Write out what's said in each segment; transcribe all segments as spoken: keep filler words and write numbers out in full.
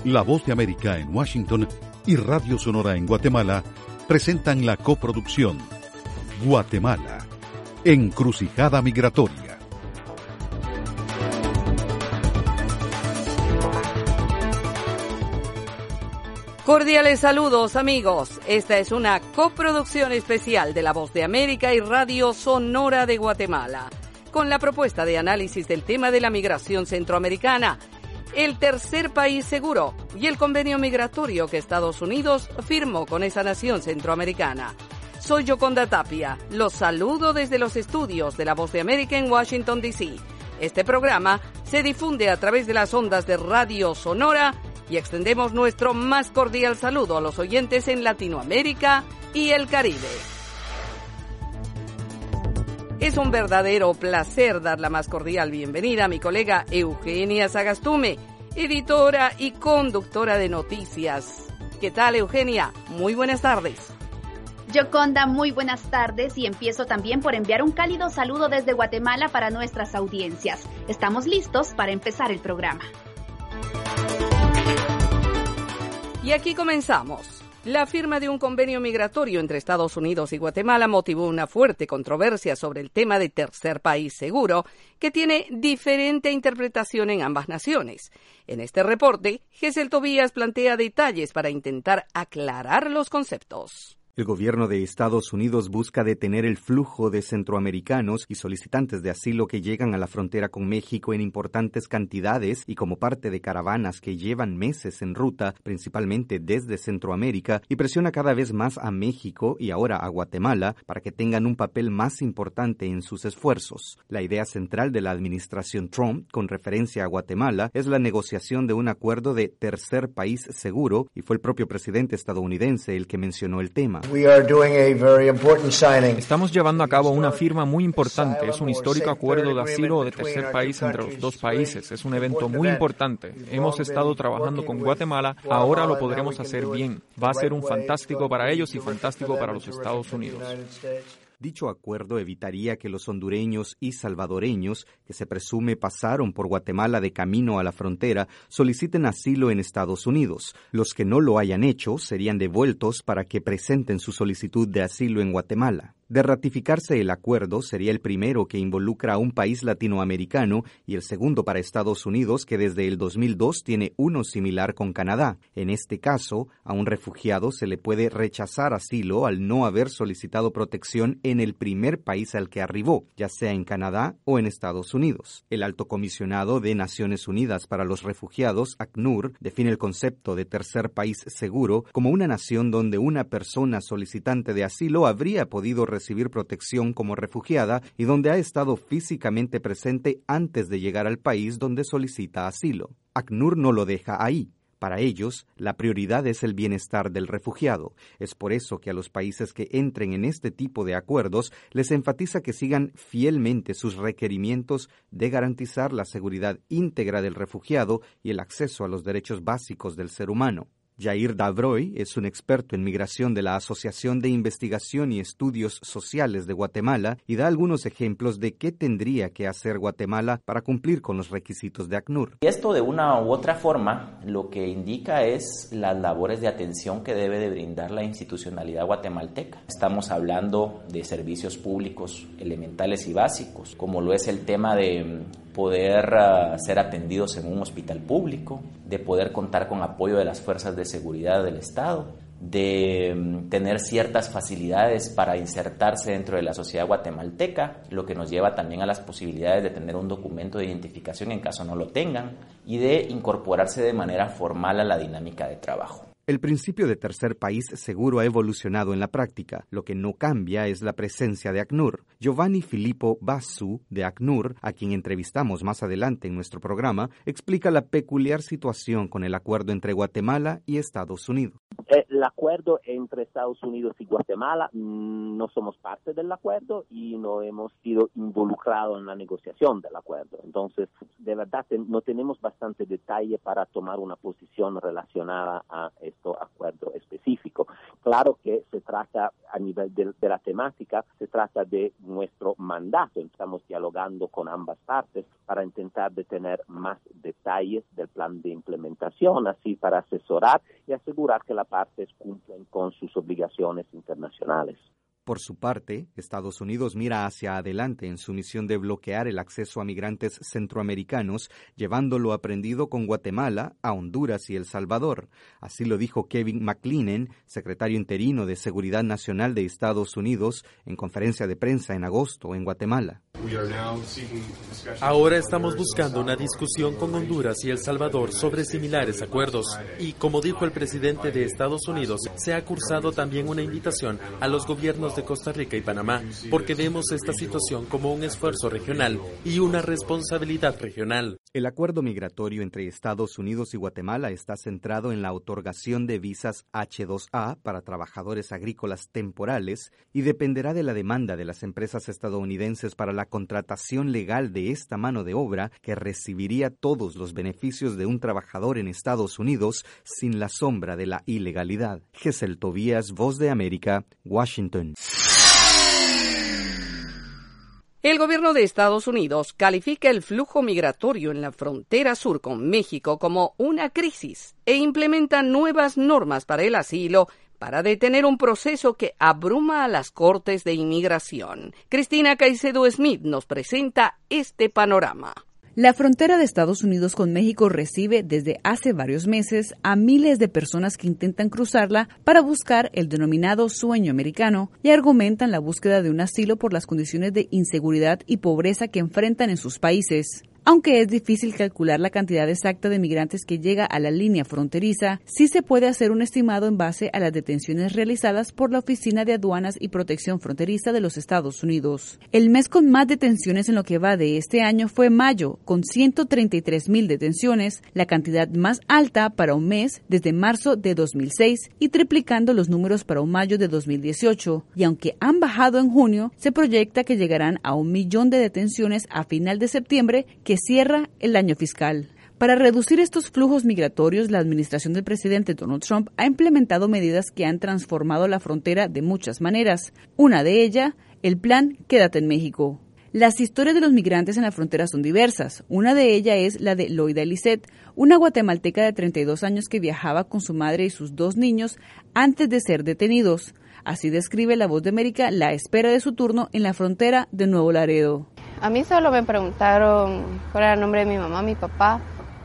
La Voz de América en Washington y Radio Sonora en Guatemala presentan la coproducción Guatemala, Encrucijada Migratoria. Cordiales saludos, amigos. Esta es una coproducción especial de La Voz de América y Radio Sonora de Guatemala, con la propuesta de análisis del tema de la migración centroamericana, el tercer país seguro y el convenio migratorio que Estados Unidos firmó con esa nación centroamericana. Soy Yoconda Tapia. Los saludo desde los estudios de La Voz de América en Washington, D C Este programa se difunde a través de las ondas de Radio Sonora y extendemos nuestro más cordial saludo a los oyentes en Latinoamérica y el Caribe. Es un verdadero placer dar la más cordial bienvenida a mi colega Eugenia Sagastume, editora y conductora de noticias. ¿Qué tal, Eugenia? Muy buenas tardes. Yoconda, muy buenas tardes, y empiezo también por enviar un cálido saludo desde Guatemala para nuestras audiencias. Estamos listos para empezar el programa. Y aquí comenzamos. La firma de un convenio migratorio entre Estados Unidos y Guatemala motivó una fuerte controversia sobre el tema de tercer país seguro, que tiene diferente interpretación en ambas naciones. En este reporte, Gesell Tobías plantea detalles para intentar aclarar los conceptos. El gobierno de Estados Unidos busca detener el flujo de centroamericanos y solicitantes de asilo que llegan a la frontera con México en importantes cantidades y como parte de caravanas que llevan meses en ruta, principalmente desde Centroamérica, y presiona cada vez más a México y ahora a Guatemala para que tengan un papel más importante en sus esfuerzos. La idea central de la administración Trump, con referencia a Guatemala, es la negociación de un acuerdo de tercer país seguro, y fue el propio presidente estadounidense el que mencionó el tema. Estamos llevando a cabo una firma muy importante. Es un histórico acuerdo de asilo o de tercer país entre los dos países. Es un evento muy importante. Hemos estado trabajando con Guatemala. Ahora lo podremos hacer bien. Va a ser un fantástico para ellos y fantástico para los Estados Unidos. Dicho acuerdo evitaría que los hondureños y salvadoreños, que se presume pasaron por Guatemala de camino a la frontera, soliciten asilo en Estados Unidos. Los que no lo hayan hecho serían devueltos para que presenten su solicitud de asilo en Guatemala. De ratificarse el acuerdo, sería el primero que involucra a un país latinoamericano y el segundo para Estados Unidos, que desde el dos mil dos tiene uno similar con Canadá. En este caso, a un refugiado se le puede rechazar asilo al no haber solicitado protección en el primer país al que arribó, ya sea en Canadá o en Estados Unidos. El Alto Comisionado de Naciones Unidas para los Refugiados, ACNUR, define el concepto de tercer país seguro como una nación donde una persona solicitante de asilo habría podido recibir protección como refugiada y donde ha estado físicamente presente antes de llegar al país donde solicita asilo. ACNUR no lo deja ahí. Para ellos, la prioridad es el bienestar del refugiado. Es por eso que a los países que entren en este tipo de acuerdos les enfatiza que sigan fielmente sus requerimientos de garantizar la seguridad íntegra del refugiado y el acceso a los derechos básicos del ser humano. Jair Davroy es un experto en migración de la Asociación de Investigación y Estudios Sociales de Guatemala y da algunos ejemplos de qué tendría que hacer Guatemala para cumplir con los requisitos de ACNUR. Y esto de una u otra forma lo que indica es las labores de atención que debe de brindar la institucionalidad guatemalteca. Estamos hablando de servicios públicos elementales y básicos, como lo es el tema de poder uh, ser atendidos en un hospital público, de poder contar con apoyo de las fuerzas de seguridad del Estado, de um, tener ciertas facilidades para insertarse dentro de la sociedad guatemalteca, lo que nos lleva también a las posibilidades de tener un documento de identificación en caso no lo tengan, y de incorporarse de manera formal a la dinámica de trabajo. El principio de tercer país seguro ha evolucionado en la práctica. Lo que no cambia es la presencia de ACNUR. Giovanni Filippo Bassu, de ACNUR, a quien entrevistamos más adelante en nuestro programa, explica la peculiar situación con el acuerdo entre Guatemala y Estados Unidos. El acuerdo entre Estados Unidos y Guatemala, no somos parte del acuerdo y no hemos sido involucrados en la negociación del acuerdo. Entonces, de verdad, no tenemos bastante detalle para tomar una posición relacionada a este acuerdo específico. Claro que se trata, a nivel de, de la temática, se trata de nuestro mandato. Estamos dialogando con ambas partes para intentar de tener más detalles del plan de implementación, así para asesorar y asegurar que las partes cumplen con sus obligaciones internacionales. Por su parte, Estados Unidos mira hacia adelante en su misión de bloquear el acceso a migrantes centroamericanos, llevando lo aprendido con Guatemala a Honduras y El Salvador. Así lo dijo Kevin McClellan, secretario interino de Seguridad Nacional de Estados Unidos, en conferencia de prensa en agosto en Guatemala. Ahora estamos buscando una discusión con Honduras y El Salvador sobre similares acuerdos. Y como dijo el presidente de Estados Unidos, se ha cursado también una invitación a los gobiernos de Costa Rica y Panamá, porque vemos esta situación como un esfuerzo regional y una responsabilidad regional. El acuerdo migratorio entre Estados Unidos y Guatemala está centrado en la otorgación de visas hache dos a para trabajadores agrícolas temporales y dependerá de la demanda de las empresas estadounidenses para la contratación legal de esta mano de obra que recibiría todos los beneficios de un trabajador en Estados Unidos sin la sombra de la ilegalidad. Gesell Tobías, Voz de América, Washington. El gobierno de Estados Unidos califica el flujo migratorio en la frontera sur con México como una crisis e implementa nuevas normas para el asilo para detener un proceso que abruma a las Cortes de Inmigración. Cristina Caicedo Smith nos presenta este panorama. La frontera de Estados Unidos con México recibe desde hace varios meses a miles de personas que intentan cruzarla para buscar el denominado sueño americano y argumentan la búsqueda de un asilo por las condiciones de inseguridad y pobreza que enfrentan en sus países. Aunque es difícil calcular la cantidad exacta de migrantes que llega a la línea fronteriza, sí se puede hacer un estimado en base a las detenciones realizadas por la Oficina de Aduanas y Protección Fronteriza de los Estados Unidos. El mes con más detenciones en lo que va de este año fue mayo, con ciento treinta y tres mil detenciones, la cantidad más alta para un mes desde marzo de dos mil seis y triplicando los números para un mayo de dos mil dieciocho. Y aunque han bajado en junio, se proyecta que llegarán a un millón de detenciones a final de septiembre, que cierra el año fiscal. Para reducir estos flujos migratorios, la administración del presidente Donald Trump ha implementado medidas que han transformado la frontera de muchas maneras. Una de ellas, el plan Quédate en México. Las historias de los migrantes en la frontera son diversas. Una de ellas es la de Loida Lisset, una guatemalteca de treinta y dos años que viajaba con su madre y sus dos niños antes de ser detenidos. Así describe La Voz de América la espera de su turno en la frontera de Nuevo Laredo. A mí solo me preguntaron cuál era el nombre de mi mamá, mi papá,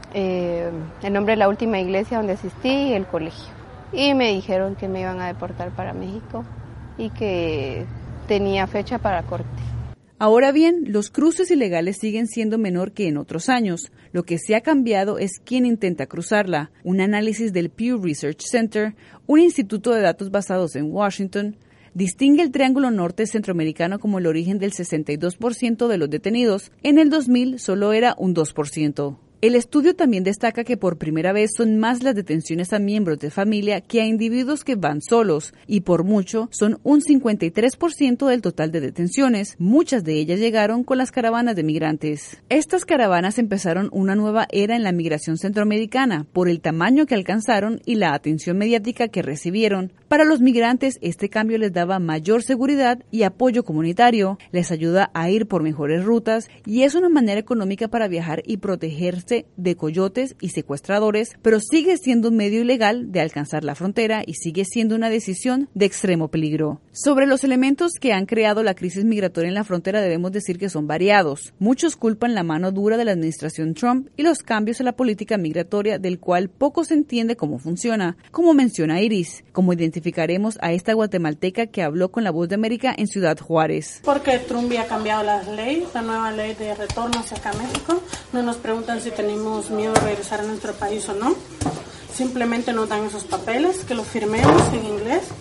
eh, el nombre de la última iglesia donde asistí y el colegio. Y me dijeron que me iban a deportar para México y que tenía fecha para corte. Ahora bien, los cruces ilegales siguen siendo menor que en otros años. Lo que sí ha cambiado es quién intenta cruzarla. Un análisis del Pew Research Center, un instituto de datos basados en Washington, distingue el Triángulo Norte Centroamericano como el origen del sesenta y dos por ciento de los detenidos. En el dos mil solo era un dos por ciento. El estudio también destaca que por primera vez son más las detenciones a miembros de familia que a individuos que van solos, y por mucho son un cincuenta y tres por ciento del total de detenciones. Muchas de ellas llegaron con las caravanas de migrantes. Estas caravanas empezaron una nueva era en la migración centroamericana por el tamaño que alcanzaron y la atención mediática que recibieron. Para los migrantes, este cambio les daba mayor seguridad y apoyo comunitario, les ayuda a ir por mejores rutas y es una manera económica para viajar y protegerse de coyotes y secuestradores, pero sigue siendo un medio ilegal de alcanzar la frontera y sigue siendo una decisión de extremo peligro. Sobre los elementos que han creado la crisis migratoria en la frontera debemos decir que son variados. Muchos culpan la mano dura de la administración Trump y los cambios en la política migratoria del cual poco se entiende cómo funciona, como menciona Iris, como identificaremos a esta guatemalteca que habló con La Voz de América en Ciudad Juárez. Porque Trump ya ha cambiado las leyes, la nueva ley de retorno hacia acá a México. No nos preguntan si tenemos miedo de regresar a nuestro país o no. Simplemente nos dan esos papeles, que los firmemos en inglés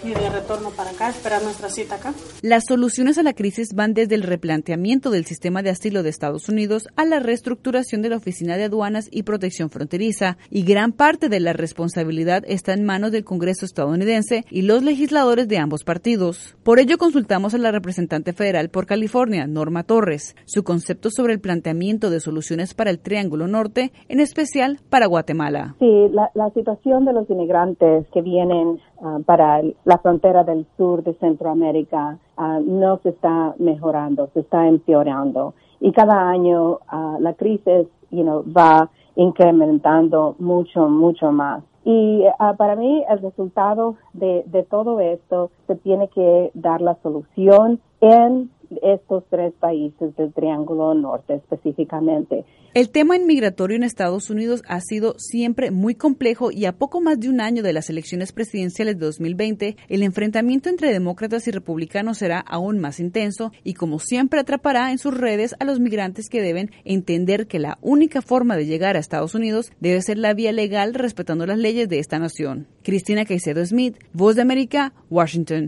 y de retorno para acá, esperar nuestra cita acá. Las soluciones a la crisis van desde el replanteamiento del sistema de asilo de Estados Unidos a la reestructuración de la Oficina de Aduanas y Protección Fronteriza, y gran parte de la responsabilidad está en manos del Congreso estadounidense y los legisladores de ambos partidos. Por ello consultamos a la representante federal por California, Norma Torres, su concepto sobre el planteamiento de soluciones para el Triángulo Norte, en especial para Guatemala. Sí, la, la situación de los inmigrantes que vienen uh, para el, la frontera del sur de Centroamérica uh, no se está mejorando, se está empeorando. Y cada año uh, la crisis you know, va incrementando mucho, mucho más. Y uh, para mí el resultado de, de todo esto se tiene que dar la solución en estos tres países del Triángulo Norte específicamente. El tema inmigratorio en Estados Unidos ha sido siempre muy complejo y a poco más de un año de las elecciones presidenciales de dos mil veinte, el enfrentamiento entre demócratas y republicanos será aún más intenso y, como siempre, atrapará en sus redes a los migrantes que deben entender que la única forma de llegar a Estados Unidos debe ser la vía legal respetando las leyes de esta nación. Cristina Caicedo Smith, Voz de América, Washington.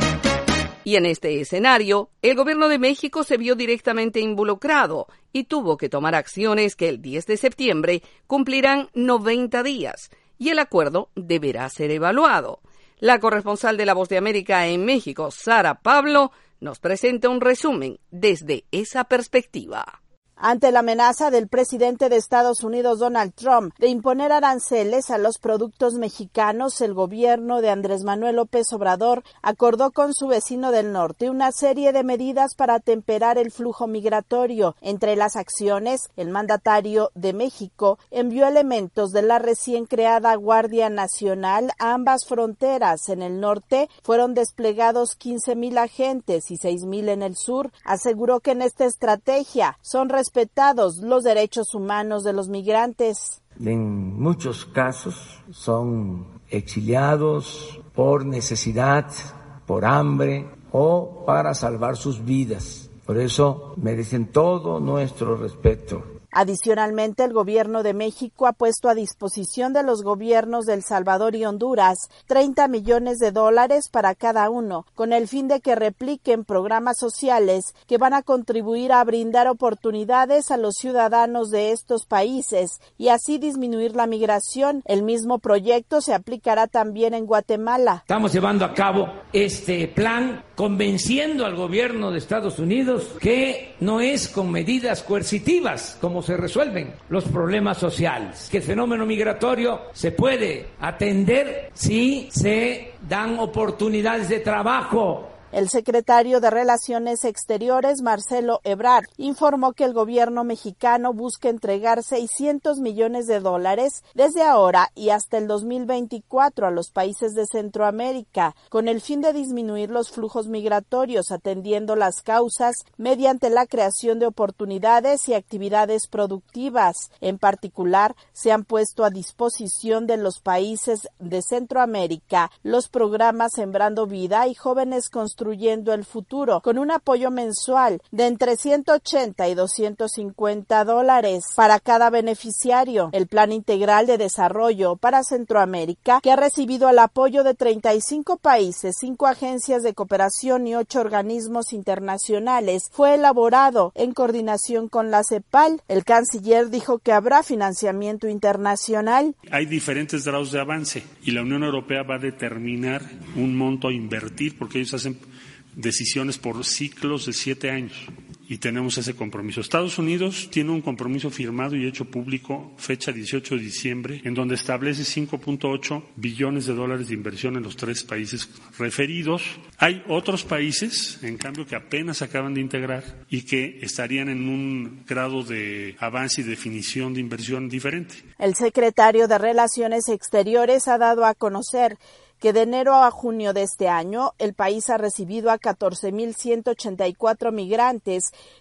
Y en este escenario, el gobierno de México se vio directamente involucrado y tuvo que tomar acciones que el diez de septiembre cumplirán noventa días, y el acuerdo deberá ser evaluado. La corresponsal de La Voz de América en México, Sara Pablo, nos presenta un resumen desde esa perspectiva. Ante la amenaza del presidente de Estados Unidos, Donald Trump, de imponer aranceles a los productos mexicanos, el gobierno de Andrés Manuel López Obrador acordó con su vecino del norte una serie de medidas para atemperar el flujo migratorio. Entre las acciones, el mandatario de México envió elementos de la recién creada Guardia Nacional a ambas fronteras. En el norte fueron desplegados quince mil agentes y seis mil en el sur. Aseguró que en esta estrategia son respetados los derechos humanos de los migrantes. En muchos casos son exiliados por necesidad, por hambre o para salvar sus vidas. Por eso merecen todo nuestro respeto. Adicionalmente, el gobierno de México ha puesto a disposición de los gobiernos de El Salvador y Honduras treinta millones de dólares para cada uno, con el fin de que repliquen programas sociales que van a contribuir a brindar oportunidades a los ciudadanos de estos países y así disminuir la migración. El mismo proyecto se aplicará también en Guatemala. Estamos llevando a cabo este plan convenciendo al gobierno de Estados Unidos que no es con medidas coercitivas como se resuelven los problemas sociales, que el fenómeno migratorio se puede atender si se dan oportunidades de trabajo. El secretario de Relaciones Exteriores, Marcelo Ebrard, informó que el gobierno mexicano busca entregar seiscientos millones de dólares desde ahora y hasta el dos mil veinticuatro a los países de Centroamérica, con el fin de disminuir los flujos migratorios, atendiendo las causas mediante la creación de oportunidades y actividades productivas. En particular, se han puesto a disposición de los países de Centroamérica los programas Sembrando Vida y Jóvenes Construyendo Construyendo el Futuro, con un apoyo mensual de entre ciento ochenta y doscientos cincuenta dólares para cada beneficiario. El Plan Integral de Desarrollo para Centroamérica, que ha recibido el apoyo de treinta y cinco países, cinco agencias de cooperación y ocho organismos internacionales, fue elaborado en coordinación con la CEPAL. El canciller dijo que habrá financiamiento internacional. Hay diferentes grados de avance y la Unión Europea va a determinar un monto a invertir porque ellos hacen decisiones por ciclos de siete años y tenemos ese compromiso. Estados Unidos tiene un compromiso firmado y hecho público fecha dieciocho de diciembre en donde establece cinco punto ocho billones de dólares de inversión en los tres países referidos. Hay otros países, en cambio, que apenas acaban de integrar y que estarían en un grado de avance y definición de inversión diferente. El secretario de Relaciones Exteriores ha dado a conocer que de enero a junio de este año el país ha recibido a catorce mil ciento ochenta y cuatro migrantes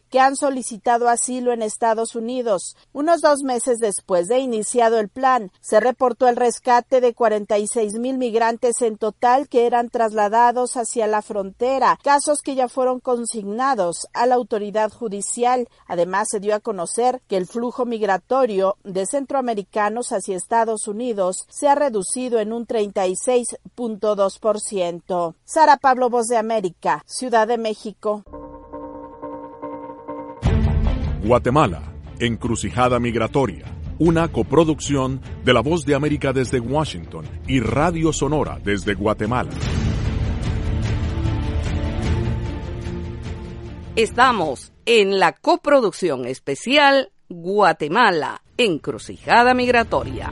que han solicitado asilo en Estados Unidos. Unos dos meses después de iniciado el plan, se reportó el rescate de cuarenta y seis mil migrantes en total que eran trasladados hacia la frontera, casos que ya fueron consignados a la autoridad judicial. Además, se dio a conocer que el flujo migratorio de centroamericanos hacia Estados Unidos se ha reducido en un treinta y seis punto dos por ciento. Sara Pablo, Voz de América, Ciudad de México. Guatemala, encrucijada migratoria. Una coproducción de La Voz de América desde Washington y Radio Sonora desde Guatemala. Estamos en la coproducción especial Guatemala, encrucijada migratoria.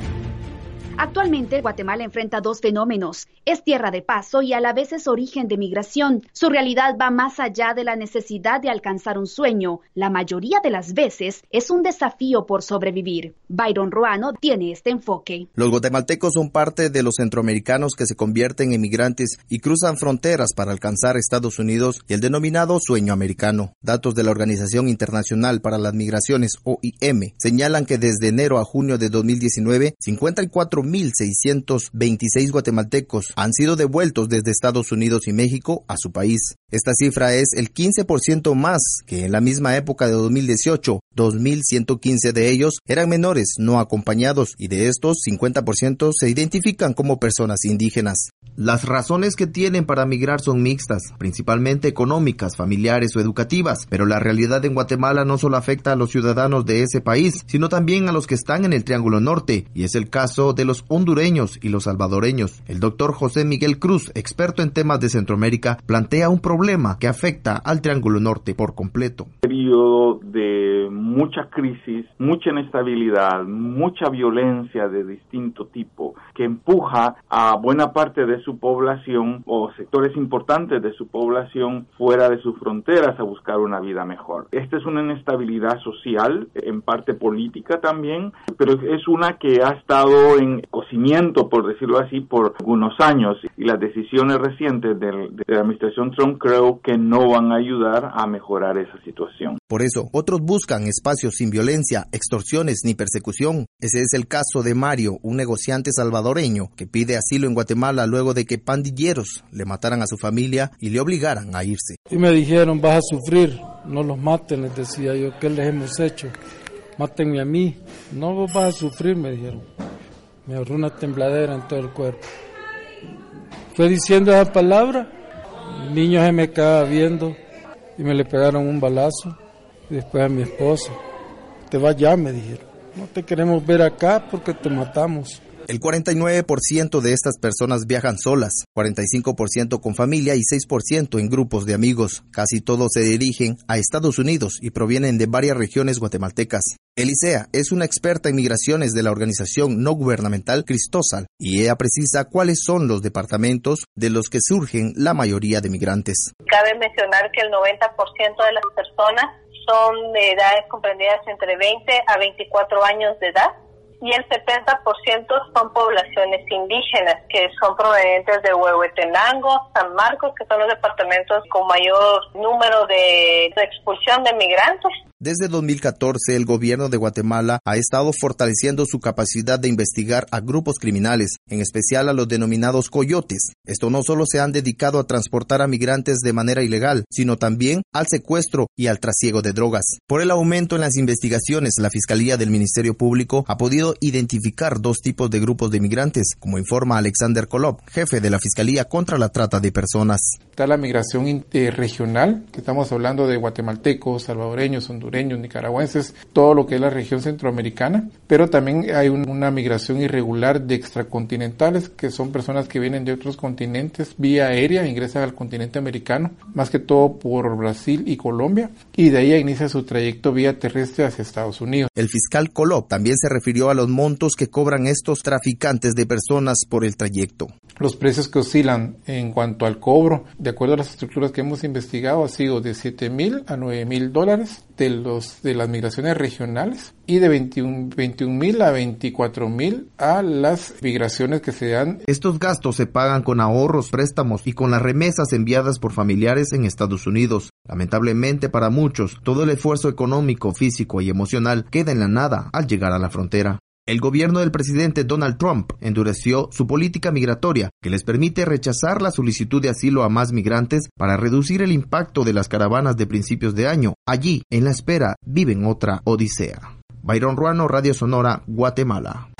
Actualmente, Guatemala enfrenta dos fenómenos. Es tierra de paso y a la vez es origen de migración. Su realidad va más allá de la necesidad de alcanzar un sueño. La mayoría de las veces es un desafío por sobrevivir. Byron Ruano tiene este enfoque. Los guatemaltecos son parte de los centroamericanos que se convierten en migrantes y cruzan fronteras para alcanzar Estados Unidos y el denominado sueño americano. Datos de la Organización Internacional para las Migraciones, O I M, señalan que desde enero a junio de dos mil diecinueve, cincuenta y cuatro mil seiscientos veintiséis guatemaltecos han sido devueltos desde Estados Unidos y México a su país. Esta cifra es el quince por ciento más que en la misma época de dos mil dieciocho. dos mil ciento quince de ellos eran menores no acompañados y de estos cincuenta por ciento se identifican como personas indígenas. Las razones que tienen para migrar son mixtas, principalmente económicas, familiares o educativas, pero la realidad en Guatemala no solo afecta a los ciudadanos de ese país, sino también a los que están en el Triángulo Norte, y es el caso de los hondureños y los salvadoreños. El doctor José Miguel Cruz, experto en temas de Centroamérica, plantea un problema que afecta al Triángulo Norte por completo. Periodo de mucha crisis, mucha inestabilidad, mucha violencia de distinto tipo, que empuja a buena parte de su población o sectores importantes de su población fuera de sus fronteras a buscar una vida mejor. Esta es una inestabilidad social, en parte política también, pero es una que ha estado en cocimiento, por decirlo así, por algunos años, y las decisiones recientes del, de la administración Trump creo que no van a ayudar a mejorar esa situación. Por eso, otros buscan espacios sin violencia, extorsiones ni persecución. Ese es el caso de Mario, un negociante salvadoreño que pide asilo en Guatemala luego de que pandilleros le mataran a su familia y le obligaran a irse. Y me dijeron, vas a sufrir, no los maten, les decía yo, ¿qué les hemos hecho? Mátenme a mí, no vos vas a sufrir, me dijeron. Me agarró una tembladera en todo el cuerpo. Fue diciendo esa palabra, el niño se me quedaba viendo y me le pegaron un balazo. Y después a mi esposa, te vas ya, me dijeron. No te queremos ver acá porque te matamos. El cuarenta y nueve por ciento de estas personas viajan solas, cuarenta y cinco por ciento con familia y seis por ciento en grupos de amigos. Casi todos se dirigen a Estados Unidos y provienen de varias regiones guatemaltecas. Elisea es una experta en migraciones de la organización no gubernamental Cristosal y ella precisa cuáles son los departamentos de los que surgen la mayoría de migrantes. Cabe mencionar que el noventa por ciento de las personas son de edades comprendidas entre veinte a veinticuatro años de edad. Y el setenta por ciento son poblaciones indígenas, que son provenientes de Huehuetenango, San Marcos, que son los departamentos con mayor número de, de expulsión de migrantes. Desde dos mil catorce, el gobierno de Guatemala ha estado fortaleciendo su capacidad de investigar a grupos criminales, en especial a los denominados coyotes. Estos no solo se han dedicado a transportar a migrantes de manera ilegal, sino también al secuestro y al trasiego de drogas. Por el aumento en las investigaciones, la Fiscalía del Ministerio Público ha podido identificar dos tipos de grupos de migrantes, como informa Alexander Kolob, jefe de la Fiscalía contra la Trata de Personas. Está la migración interregional, que estamos hablando de guatemaltecos, salvadoreños, hondureños, nicaragüenses, todo lo que es la región centroamericana, pero también hay un, una migración irregular de extracontinentales, que son personas que vienen de otros continentes vía aérea, ingresan al continente americano, más que todo por Brasil y Colombia, y de ahí inicia su trayecto vía terrestre hacia Estados Unidos. El fiscal Kolob también se refirió a los montos que cobran estos traficantes de personas por el trayecto. Los precios que oscilan en cuanto al cobro, de acuerdo a las estructuras que hemos investigado, ha sido de siete mil a nueve mil dólares de los de las migraciones regionales y de veintiún mil a veinticuatro mil a las migraciones que se dan. Estos gastos se pagan con ahorros, préstamos y con las remesas enviadas por familiares en Estados Unidos. Lamentablemente para muchos, todo el esfuerzo económico, físico y emocional queda en la nada al llegar a la frontera. El gobierno del presidente Donald Trump endureció su política migratoria, que les permite rechazar la solicitud de asilo a más migrantes para reducir el impacto de las caravanas de principios de año. Allí, en la espera, viven otra odisea. Byron Ruano, Radio Sonora, Guatemala.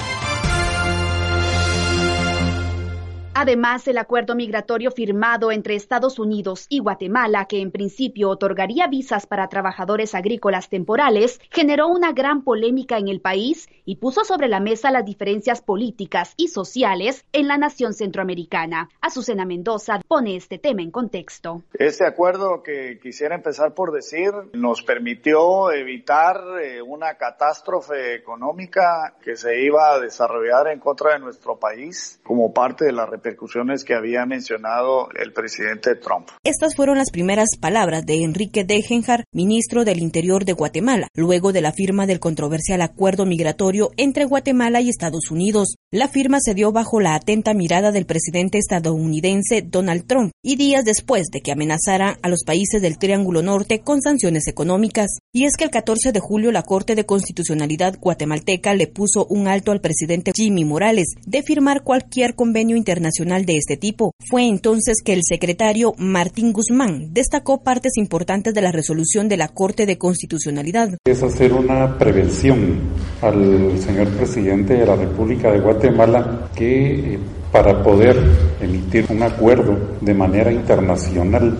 Además, el acuerdo migratorio firmado entre Estados Unidos y Guatemala, que en principio otorgaría visas para trabajadores agrícolas temporales, generó una gran polémica en el país y puso sobre la mesa las diferencias políticas y sociales en la nación centroamericana. Azucena Mendoza pone este tema en contexto. Este acuerdo, que quisiera empezar por decir, nos permitió evitar eh, una catástrofe económica que se iba a desarrollar en contra de nuestro país como parte de la repercusión que había mencionado el presidente Trump. Estas fueron las primeras palabras de Enrique Degenhard, ministro del Interior de Guatemala, luego de la firma del controversial acuerdo migratorio entre Guatemala y Estados Unidos. La firma se dio bajo la atenta mirada del presidente estadounidense Donald Trump y días después de que amenazara a los países del Triángulo Norte con sanciones económicas. Y es que el catorce de julio la Corte de Constitucionalidad guatemalteca le puso un alto al presidente Jimmy Morales de firmar cualquier convenio internacional de este tipo. Fue entonces que el secretario Martín Guzmán destacó partes importantes de la resolución de la Corte de Constitucionalidad. Es hacer una prevención al señor presidente de la República de Guatemala que eh, para poder emitir un acuerdo de manera internacional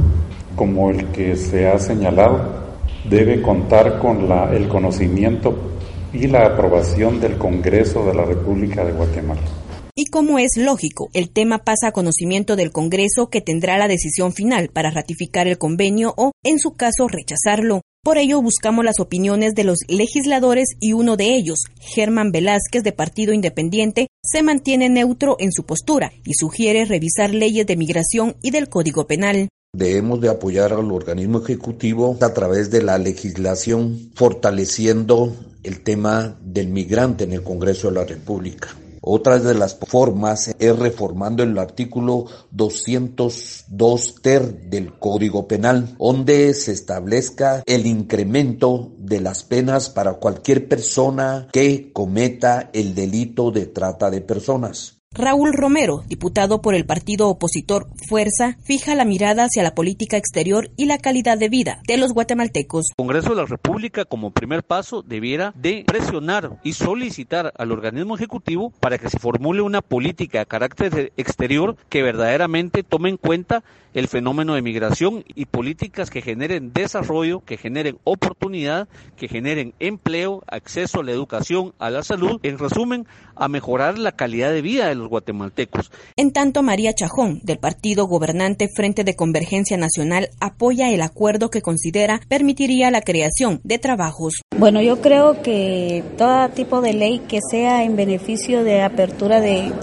como el que se ha señalado, debe contar con la, el conocimiento y la aprobación del Congreso de la República de Guatemala. Y como es lógico, el tema pasa a conocimiento del Congreso, que tendrá la decisión final para ratificar el convenio o, en su caso, rechazarlo. Por ello, buscamos las opiniones de los legisladores y uno de ellos, Germán Velázquez, de Partido Independiente, se mantiene neutro en su postura y sugiere revisar leyes de migración y del Código Penal. Debemos de apoyar al organismo ejecutivo a través de la legislación, fortaleciendo el tema del migrante en el Congreso de la República. Otra de las formas es reformando el artículo doscientos dos ter del Código Penal, donde se establezca el incremento de las penas para cualquier persona que cometa el delito de trata de personas. Raúl Romero, diputado por el partido opositor Fuerza, fija la mirada hacia la política exterior y la calidad de vida de los guatemaltecos. El Congreso de la República, como primer paso, debiera de presionar y solicitar al organismo ejecutivo para que se formule una política de carácter exterior que verdaderamente tome en cuenta el fenómeno de migración y políticas que generen desarrollo, que generen oportunidad, que generen empleo, acceso a la educación, a la salud, en resumen, a mejorar la calidad de vida de los guatemaltecos. En tanto, María Chajón, del partido gobernante Frente de Convergencia Nacional, apoya el acuerdo que considera permitiría la creación de trabajos. Bueno, yo creo que todo tipo de ley que sea en beneficio de apertura de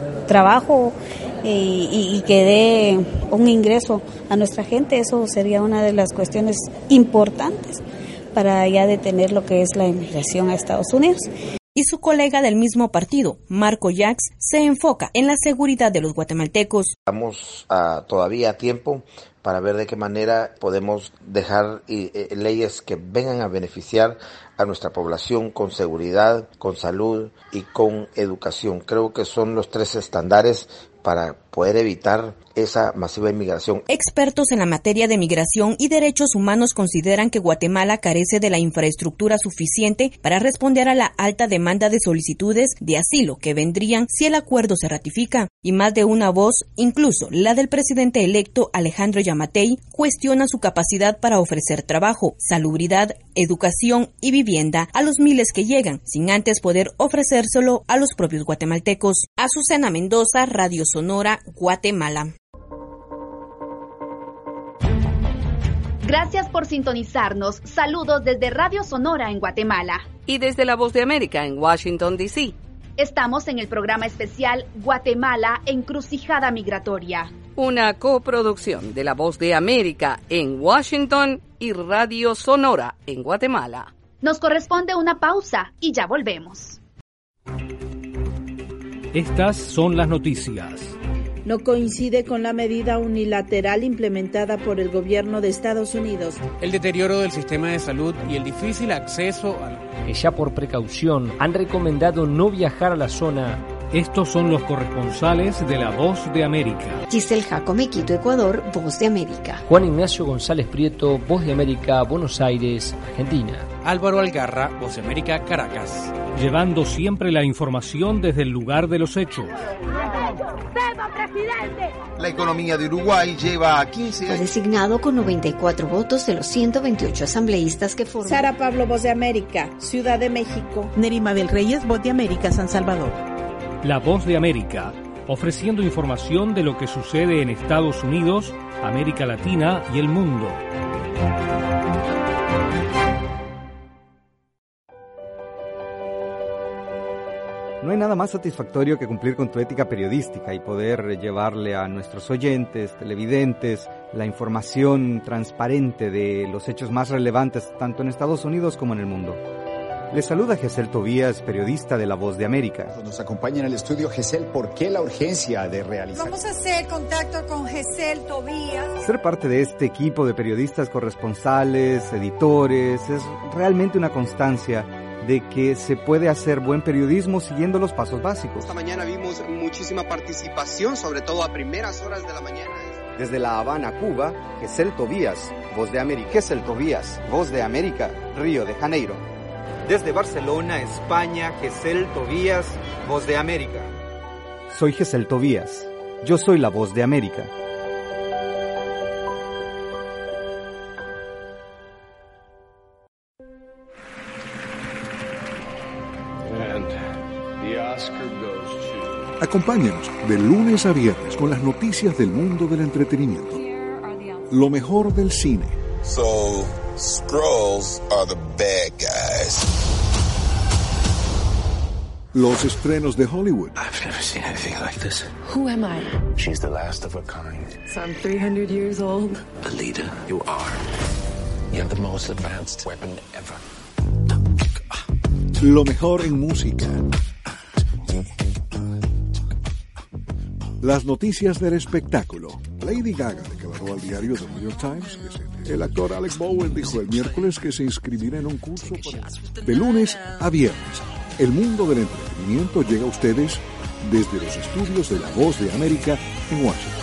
trabajo y, y, y que dé un ingreso a nuestra gente, eso sería una de las cuestiones importantes para ya detener lo que es la inmigración a Estados Unidos. Y su colega del mismo partido, Marco Yax, se enfoca en la seguridad de los guatemaltecos. Estamos uh, todavía a tiempo para ver de qué manera podemos dejar eh, eh, leyes que vengan a beneficiar a nuestra población con seguridad, con salud y con educación. Creo que son los tres estándares para poder evitar esa masiva inmigración. Expertos en la materia de migración y derechos humanos consideran que Guatemala carece de la infraestructura suficiente para responder a la alta demanda de solicitudes de asilo que vendrían si el acuerdo se ratifica. Y más de una voz, incluso la del presidente electo Alejandro Yamatei, cuestiona su capacidad para ofrecer trabajo, salubridad, educación y vivienda a los miles que llegan, sin antes poder ofrecérselo a los propios guatemaltecos. Azucena Mendoza, Radio Sonora, Guatemala. Gracias por sintonizarnos. Saludos desde Radio Sonora en Guatemala. Y desde La Voz de América en Washington, D C Estamos en el programa especial Guatemala, encrucijada migratoria. Una coproducción de La Voz de América en Washington y Radio Sonora en Guatemala. Nos corresponde una pausa y ya volvemos. Estas son las noticias. No coincide con la medida unilateral implementada por el gobierno de Estados Unidos. El deterioro del sistema de salud y el difícil acceso a la... Que ya por precaución han recomendado no viajar a la zona. Estos son los corresponsales de La Voz de América. Giselle Jacome, Quito, Ecuador, Voz de América. Juan Ignacio González Prieto, Voz de América, Buenos Aires, Argentina. Álvaro Algarra, Voz de América, Caracas. Llevando siempre la información desde el lugar de los hechos. La economía de Uruguay lleva quince años. Fue designado con noventa y cuatro votos de los ciento veintiocho asambleístas que forman. Sara Pablo, Voz de América, Ciudad de México. Nerima Bel Reyes, Voz de América, San Salvador. La Voz de América, ofreciendo información de lo que sucede en Estados Unidos, América Latina y el mundo. No hay nada más satisfactorio que cumplir con tu ética periodística y poder llevarle a nuestros oyentes, televidentes, la información transparente de los hechos más relevantes tanto en Estados Unidos como en el mundo. Les saluda Gesell Tobías, periodista de La Voz de América. Nos acompaña en el estudio Gesell. ¿Por qué la urgencia de realizar? Vamos a hacer contacto con Gesell Tobías. Ser parte de este equipo de periodistas corresponsales, editores, es realmente una constancia de que se puede hacer buen periodismo siguiendo los pasos básicos. Esta mañana vimos muchísima participación, sobre todo a primeras horas de la mañana. Desde La Habana, Cuba, Gesell Tobías, Voz de América. Gesell Tobías, Voz de América, Río de Janeiro. Desde Barcelona, España, Gesell Tobías, Voz de América. Soy Gesell Tobías. Yo soy la Voz de América. Acompáñanos de lunes a viernes con las noticias del mundo del entretenimiento. Lo mejor del cine. So, Skrulls are the bad guys. Los estrenos de Hollywood. I've never seen anything like this. Who am I? She's the last of her kind. So I'm three hundred years old. The leader you are. You have the most advanced weapon ever. Lo mejor en música. Las noticias del espectáculo. Lady Gaga declaró al diario The New York Times que se... el actor Alec Bowen dijo el miércoles que se inscribirá en un curso para... De lunes a viernes, el mundo del entretenimiento llega a ustedes desde los estudios de La Voz de América en Washington.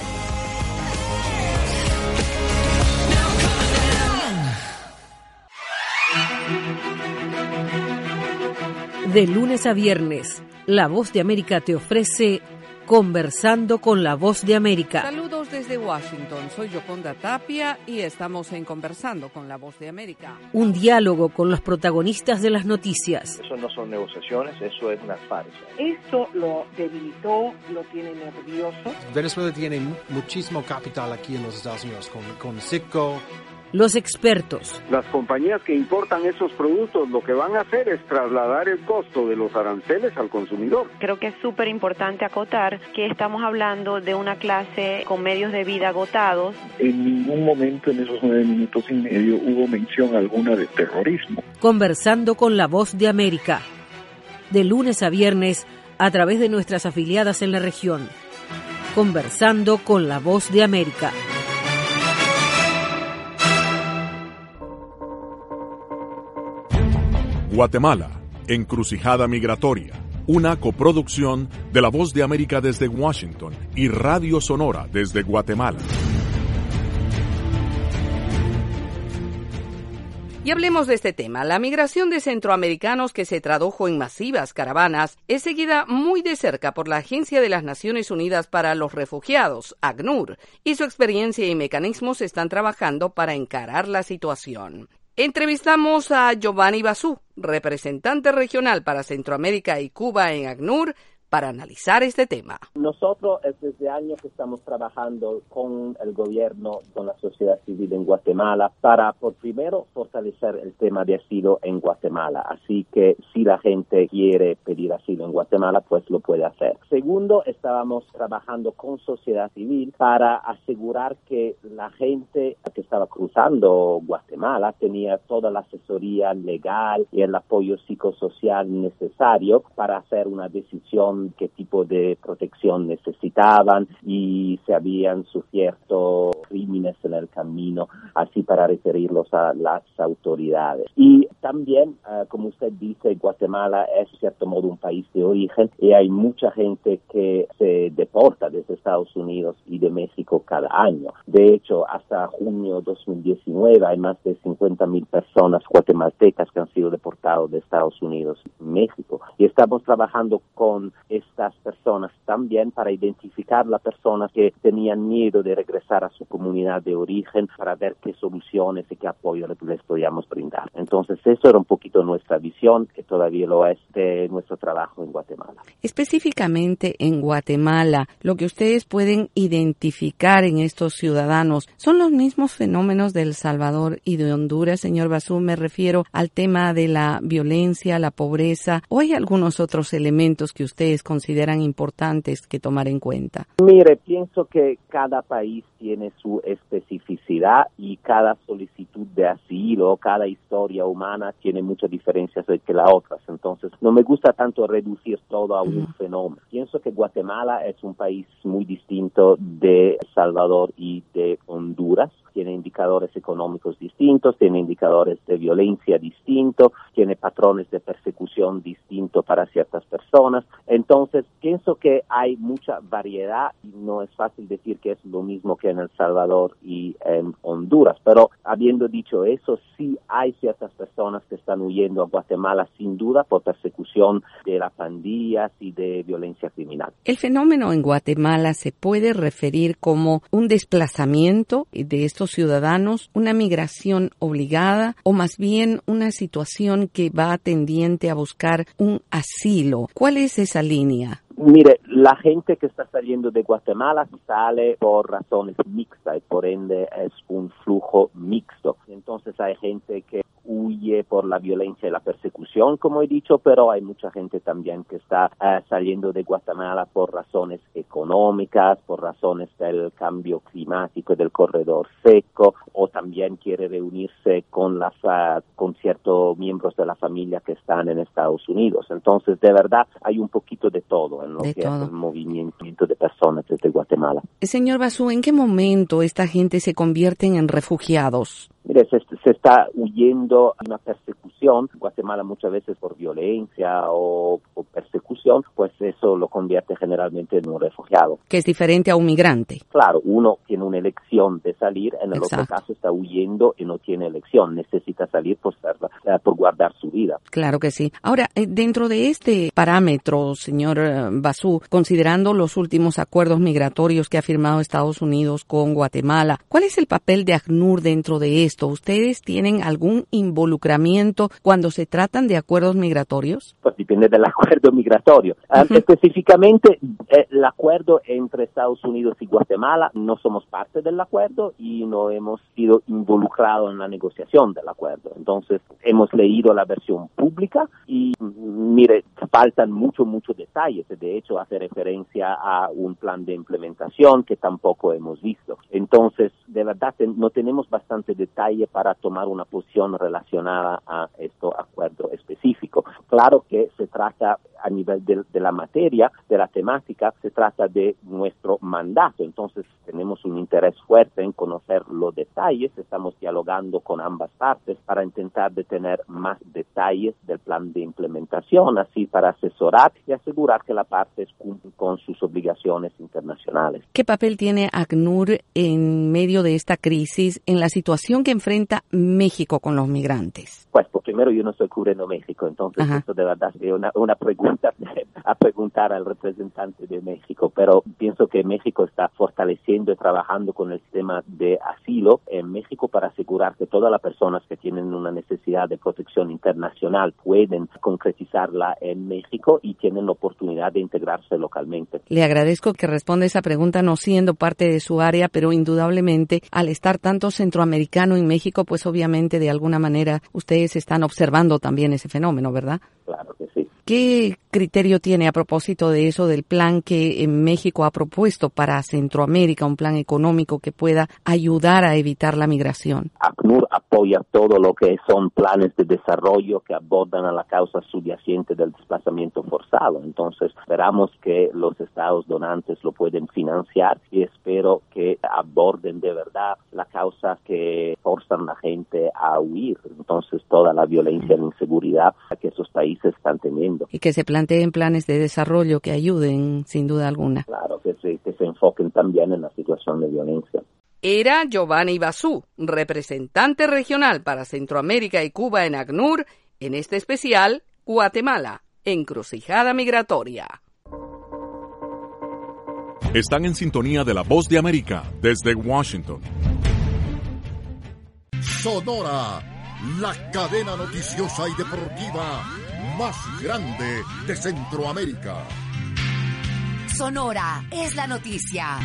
De lunes a viernes, La Voz de América te ofrece Conversando con La Voz de América. Saludos desde Washington, soy Yoconda Tapia y estamos en Conversando con La Voz de América. Un diálogo con los protagonistas de las noticias. Eso no son negociaciones, eso es una farsa. Esto lo debilitó, lo tiene nervioso. Venezuela tiene muchísimo capital aquí en los Estados Unidos, con, con Citgo. Los expertos. Las compañías que importan esos productos lo que van a hacer es trasladar el costo de los aranceles al consumidor. Creo que es súper importante acotar que estamos hablando de una clase con medios de vida agotados. En ningún momento en esos nueve minutos y medio hubo mención alguna de terrorismo. Conversando con La Voz de América. De lunes a viernes a través de nuestras afiliadas en la región. Conversando con La Voz de América. Guatemala, encrucijada migratoria, una coproducción de La Voz de América desde Washington y Radio Sonora desde Guatemala. Y hablemos de este tema. La migración de centroamericanos que se tradujo en masivas caravanas es seguida muy de cerca por la Agencia de las Naciones Unidas para los Refugiados, ACNUR, y su experiencia y mecanismos están trabajando para encarar la situación. Entrevistamos a Giovanni Basú, representante regional para Centroamérica y Cuba en ACNUR, para analizar este tema. Nosotros desde años que estamos trabajando con el gobierno, con la sociedad civil en Guatemala, para por primero fortalecer el tema de asilo en Guatemala. Así que si la gente quiere pedir asilo en Guatemala, pues lo puede hacer. Segundo, estábamos trabajando con sociedad civil para asegurar que la gente que estaba cruzando Guatemala tenía toda la asesoría legal y el apoyo psicosocial necesario para hacer una decisión qué tipo de protección necesitaban y si habían sufierto crímenes en el camino, así para referirlos a las autoridades. Y también, uh, como usted dice, Guatemala es, de cierto modo, un país de origen y hay mucha gente que se deporta desde Estados Unidos y de México cada año. De hecho, hasta junio dos mil diecinueve hay más de cincuenta mil personas guatemaltecas que han sido deportadas de Estados Unidos y México. Y estamos trabajando con estas personas también para identificar las personas que tenían miedo de regresar a su comunidad de origen para ver qué soluciones y qué apoyo les podíamos brindar. Entonces, eso era un poquito nuestra visión, que todavía lo es, de nuestro trabajo en Guatemala. Específicamente en Guatemala, lo que ustedes pueden identificar en estos ciudadanos, ¿son los mismos fenómenos de El Salvador y de Honduras, señor Basu? Me refiero al tema de la violencia, la pobreza, ¿o hay algunos otros elementos que ustedes consideran importantes que tomar en cuenta? Mire, pienso que cada país tiene su especificidad y cada solicitud de asilo, cada historia humana tiene muchas diferencias que las otras. Entonces, no me gusta tanto reducir todo a un mm. fenómeno. Pienso que Guatemala es un país muy distinto de El Salvador y de Honduras. Tiene indicadores económicos distintos, tiene indicadores de violencia distintos, tiene patrones de persecución distintos para ciertas personas. Entonces, pienso que hay mucha variedad y no es fácil decir que es lo mismo que en El Salvador y en Honduras. Pero habiendo dicho eso, sí hay ciertas personas que están huyendo a Guatemala sin duda por persecución de las pandillas y de violencia criminal. El fenómeno en Guatemala se puede referir como un desplazamiento de estos ciudadanos, una migración obligada o más bien una situación que va tendiente a buscar un asilo. ¿Cuál es esa línea? Mire, la gente que está saliendo de Guatemala sale por razones mixtas y por ende es un flujo mixto. Entonces hay gente que huye por la violencia y la persecución, como he dicho, pero hay mucha gente también que está uh, saliendo de Guatemala por razones económicas, por razones del cambio climático y del corredor seco, o también quiere reunirse con las uh, con ciertos miembros de la familia que están en Estados Unidos. Entonces, de verdad, hay un poquito de todo en lo de que todo. Es el movimiento de personas desde Guatemala. Señor Basu, ¿en qué momento esta gente se convierte en refugiados? Mire, se, se está huyendo de una persecución. Guatemala muchas veces por violencia o, o persecución, pues eso lo convierte generalmente en un refugiado. Que es diferente a un migrante. Claro, uno tiene una elección de salir, en el Exacto. otro caso está huyendo y no tiene elección, necesita salir por, ser, uh, por guardar su vida. Claro que sí. Ahora, eh, dentro de este parámetro, señor Basu, considerando los últimos acuerdos migratorios que ha firmado Estados Unidos con Guatemala, ¿cuál es el papel de ACNUR dentro de esto? ¿Ustedes tienen algún involucramiento cuando se tratan de acuerdos migratorios? Pues depende del acuerdo migratorio. Uh-huh. Um, específicamente, eh, el acuerdo entre Estados Unidos y Guatemala, no somos parte del acuerdo y no hemos sido involucrados en la negociación del acuerdo. Entonces, hemos leído la versión pública y, mire, faltan muchos, muchos detalles. De hecho, hace referencia a un plan de implementación que tampoco hemos visto. Entonces, de verdad, no tenemos bastante detalle para tomar una posición relacionada a este acuerdo específico. Claro que se trata a nivel de, de la materia, de la temática, se trata de nuestro mandato. Entonces, tenemos un interés fuerte en conocer los detalles. Estamos dialogando con ambas partes para intentar de tener más detalles del plan de implementación, así para asesorar y asegurar que la parte cumple con sus obligaciones internacionales. ¿Qué papel tiene ACNUR en medio de esta crisis, en la situación que enfrenta México con los migrantes? Pues, pues primero yo no estoy cubriendo México, entonces Ajá. esto de verdad es una, una pregunta a preguntar al representante de México, pero pienso que México está fortaleciendo y trabajando con el sistema de asilo en México para asegurar que todas las personas que tienen una necesidad de protección internacional pueden concretizarla en México y tienen la oportunidad de integrarse localmente. Le agradezco que responda esa pregunta no siendo parte de su área, pero indudablemente al estar tanto centroamericano en México, pues obviamente de alguna manera ustedes están observando también ese fenómeno, ¿verdad? Claro que sí. ¿Qué criterio tiene a propósito de eso, del plan que en México ha propuesto para Centroamérica, un plan económico que pueda ayudar a evitar la migración? ACNUR apoya todo lo que son planes de desarrollo que abordan a la causa subyacente del desplazamiento forzado. Entonces, esperamos que los estados donantes lo pueden financiar y espero que aborden de verdad la causa que forzan a la gente a huir. Entonces, toda la violencia y la inseguridad que esos países están teniendo. Y que se planteen planes de desarrollo que ayuden, sin duda alguna. Claro, que se, que se enfoquen también en la situación de violencia. Era Giovanni Basú, representante regional para Centroamérica y Cuba en ACNUR, en este especial, Guatemala, encrucijada migratoria. Están en sintonía de La Voz de América, desde Washington. Sonora, la cadena noticiosa y deportiva más grande de Centroamérica. Sonora es la noticia.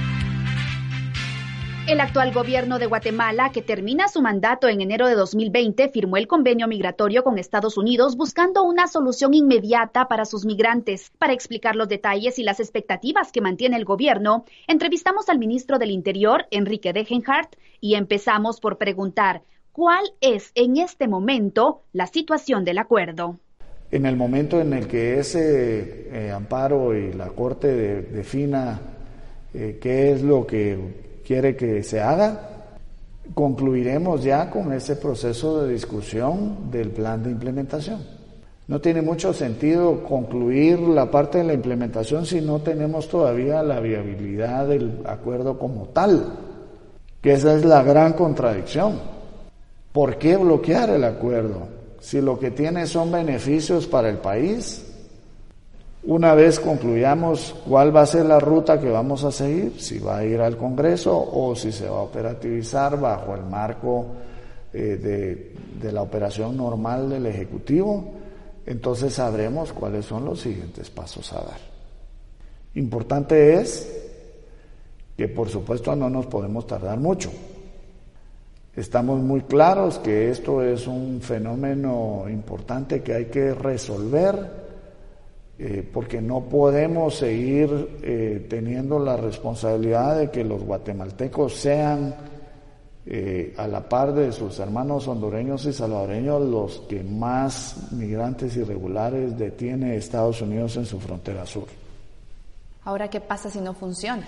El actual gobierno de Guatemala, que termina su mandato en enero de dos mil veinte, firmó el convenio migratorio con Estados Unidos buscando una solución inmediata para sus migrantes. Para explicar los detalles y las expectativas que mantiene el gobierno, entrevistamos al ministro del Interior, Enrique Degenhardt, y empezamos por preguntar ¿cuál es en este momento la situación del acuerdo? En el momento en el que ese eh, amparo y la Corte de, defina eh, qué es lo que quiere que se haga, concluiremos ya con ese proceso de discusión del plan de implementación. No tiene mucho sentido concluir la parte de la implementación si no tenemos todavía la viabilidad del acuerdo como tal, que esa es la gran contradicción. ¿Por qué bloquear el acuerdo? Si lo que tiene son beneficios para el país, una vez concluyamos cuál va a ser la ruta que vamos a seguir, si va a ir al Congreso o si se va a operativizar bajo el marco eh, de, de la operación normal del Ejecutivo, entonces sabremos cuáles son los siguientes pasos a dar. Importante es que por supuesto no nos podemos tardar mucho. Estamos muy claros que esto es un fenómeno importante que hay que resolver, eh, porque no podemos seguir eh, teniendo la responsabilidad de que los guatemaltecos sean, eh, a la par de sus hermanos hondureños y salvadoreños, los que más migrantes irregulares detiene Estados Unidos en su frontera sur. Ahora, ¿qué pasa si no funciona?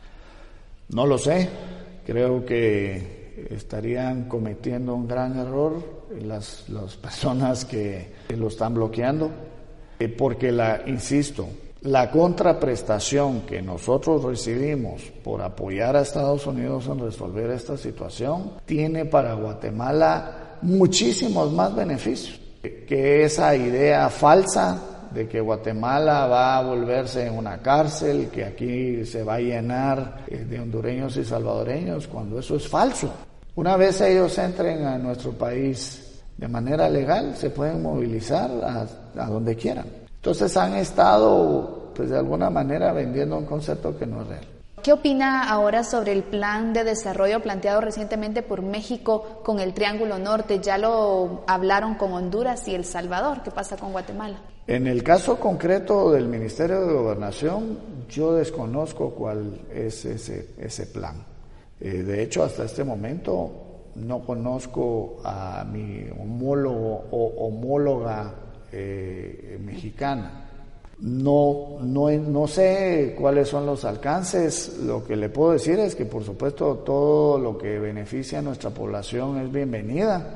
No lo sé. Creo que estarían cometiendo un gran error las, las personas que, que lo están bloqueando, porque la, insisto, la contraprestación que nosotros recibimos por apoyar a Estados Unidos en resolver esta situación tiene para Guatemala muchísimos más beneficios que esa idea falsa de que Guatemala va a volverse una cárcel, que aquí se va a llenar de hondureños y salvadoreños, cuando eso es falso. Una vez ellos entren a nuestro país de manera legal, se pueden movilizar a, a donde quieran. Entonces han estado, pues de alguna manera, vendiendo un concepto que no es real. ¿Qué opina ahora sobre el plan de desarrollo planteado recientemente por México con el Triángulo Norte? Ya lo hablaron con Honduras y El Salvador. ¿Qué pasa con Guatemala? En el caso concreto del Ministerio de Gobernación, yo desconozco cuál es ese, ese plan. Eh, de hecho, hasta este momento no conozco a mi homólogo o homóloga eh, mexicana. No, no, no sé cuáles son los alcances. Lo que le puedo decir es que, por supuesto, todo lo que beneficia a nuestra población es bienvenida.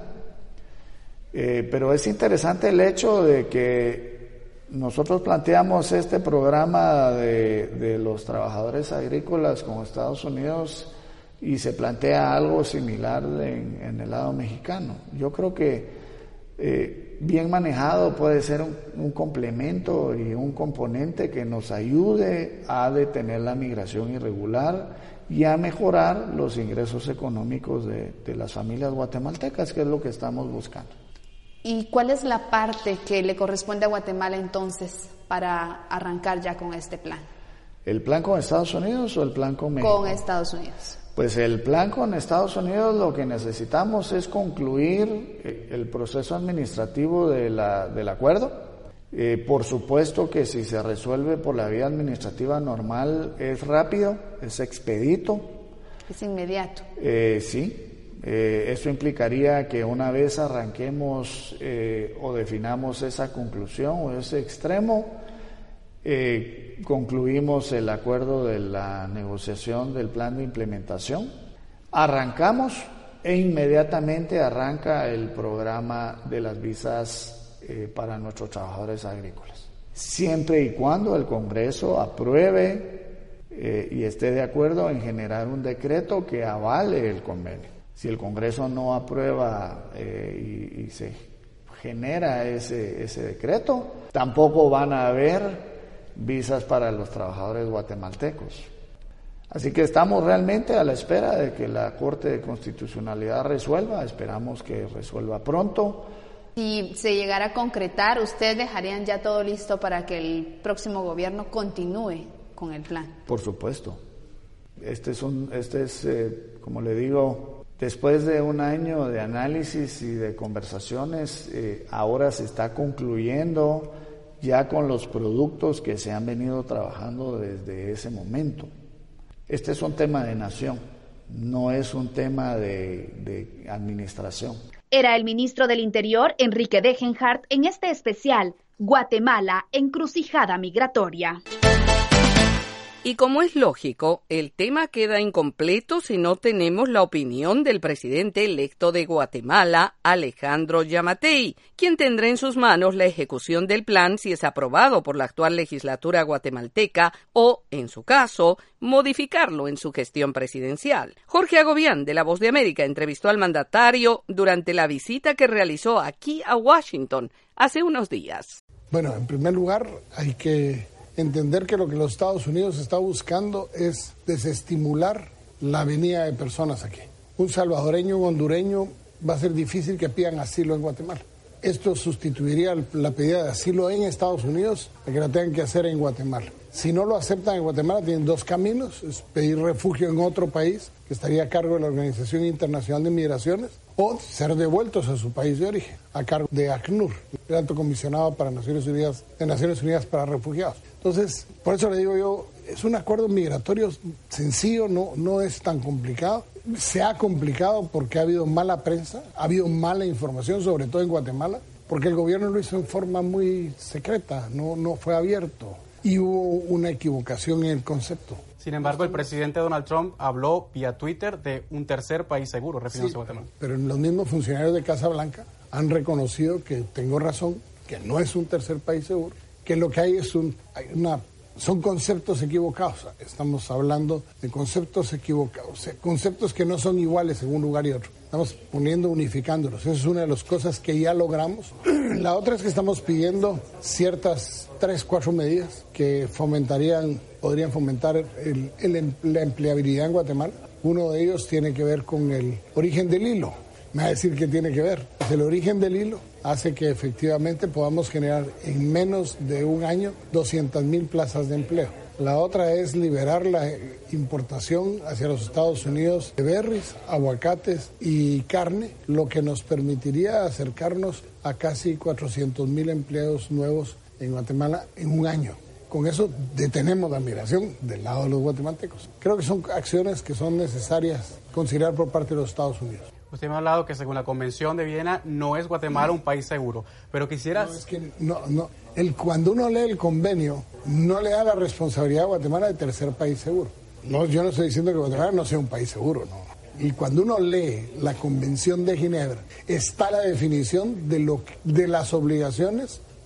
Eh, pero es interesante el hecho de que nosotros planteamos este programa de, de los trabajadores agrícolas con Estados Unidos y se plantea algo similar en, en el lado mexicano. Yo creo que eh, bien manejado puede ser un, un complemento y un componente que nos ayude a detener la migración irregular y a mejorar los ingresos económicos de, de las familias guatemaltecas, que es lo que estamos buscando. ¿Y cuál es la parte que le corresponde a Guatemala entonces para arrancar ya con este plan? ¿El plan con Estados Unidos o el plan con México? Con Estados Unidos. Pues el plan con Estados Unidos, lo que necesitamos es concluir el proceso administrativo de la, del acuerdo. Eh, por supuesto que si se resuelve por la vía administrativa normal es rápido, es expedito. Es inmediato. Eh, sí, eh, eso implicaría que una vez arranquemos eh, o definamos esa conclusión o ese extremo, Eh, concluimos el acuerdo de la negociación del plan de implementación, arrancamos e inmediatamente arranca el programa de las visas eh, para nuestros trabajadores agrícolas, siempre y cuando el Congreso apruebe eh, y esté de acuerdo en generar un decreto que avale el convenio. Si el Congreso no aprueba eh, y, y se genera ese, ese decreto, tampoco van a haber visas para los trabajadores guatemaltecos. Así que estamos realmente a la espera de que la Corte de Constitucionalidad resuelva, esperamos que resuelva pronto. Si se llegara a concretar, ¿ustedes dejarían ya todo listo para que el próximo gobierno continúe con el plan? Por supuesto. Este es, un, este es eh, como le digo, después de un año de análisis y de conversaciones, eh, ahora se está concluyendo ya con los productos que se han venido trabajando desde ese momento. Este es un tema de nación, no es un tema de, de administración. Era el ministro del Interior, Enrique Degenhardt, en este especial, Guatemala, encrucijada migratoria. Y como es lógico, el tema queda incompleto si no tenemos la opinión del presidente electo de Guatemala, Alejandro Yamatei, quien tendrá en sus manos la ejecución del plan si es aprobado por la actual legislatura guatemalteca o, en su caso, modificarlo en su gestión presidencial. Jorge Agobián, de La Voz de América, entrevistó al mandatario durante la visita que realizó aquí a Washington hace unos días. Bueno, en primer lugar, hay que entender que lo que los Estados Unidos está buscando es desestimular la venida de personas aquí. Un salvadoreño, un hondureño, va a ser difícil que pidan asilo en Guatemala. Esto sustituiría la pedida de asilo en Estados Unidos a que la tengan que hacer en Guatemala. Si no lo aceptan en Guatemala, tienen dos caminos: es pedir refugio en otro país, que estaría a cargo de la Organización Internacional de Migraciones, o ser devueltos a su país de origen, a cargo de ACNUR, el Alto Comisionado para Naciones Unidas, de Naciones Unidas para Refugiados. Entonces, por eso le digo yo, es un acuerdo migratorio sencillo, no, no es tan complicado. Se ha complicado porque ha habido mala prensa, ha habido mala información, sobre todo en Guatemala, porque el gobierno lo hizo en forma muy secreta, no, no fue abierto, y hubo una equivocación en el concepto. Sin embargo, el presidente Donald Trump habló vía Twitter de un tercer país seguro, refiriéndose sí, a Guatemala. Pero los mismos funcionarios de Casa Blanca han reconocido que tengo razón, que no es un tercer país seguro, que lo que hay es un, hay una, son conceptos equivocados. Estamos hablando de conceptos equivocados, conceptos que no son iguales en un lugar y otro. Estamos poniendo, unificándolos. Esa es una de las cosas que ya logramos. La otra es que estamos pidiendo ciertas tres, cuatro medidas que fomentarían, podrían fomentar el, el, la empleabilidad en Guatemala. Uno de ellos tiene que ver con el origen del hilo. Me va a decir que tiene que ver. El origen del hilo hace que efectivamente podamos generar en menos de un año doscientas mil plazas de empleo. La otra es liberar la importación hacia los Estados Unidos de berries, aguacates y carne, lo que nos permitiría acercarnos a casi cuatrocientos mil empleos nuevos en Guatemala en un año. Con eso detenemos la migración del lado de los guatemaltecos. Creo que son acciones que son necesarias considerar por parte de los Estados Unidos. Usted me ha hablado que según la Convención de Viena no es Guatemala un país seguro, pero quisiera... No, es que no, no. El, cuando uno lee el convenio, no le da la responsabilidad a Guatemala de tercer país seguro. No, yo no estoy diciendo que Guatemala no sea un país seguro, no. Y cuando uno lee la Convención de Ginebra, está la definición de, lo, de las obligaciones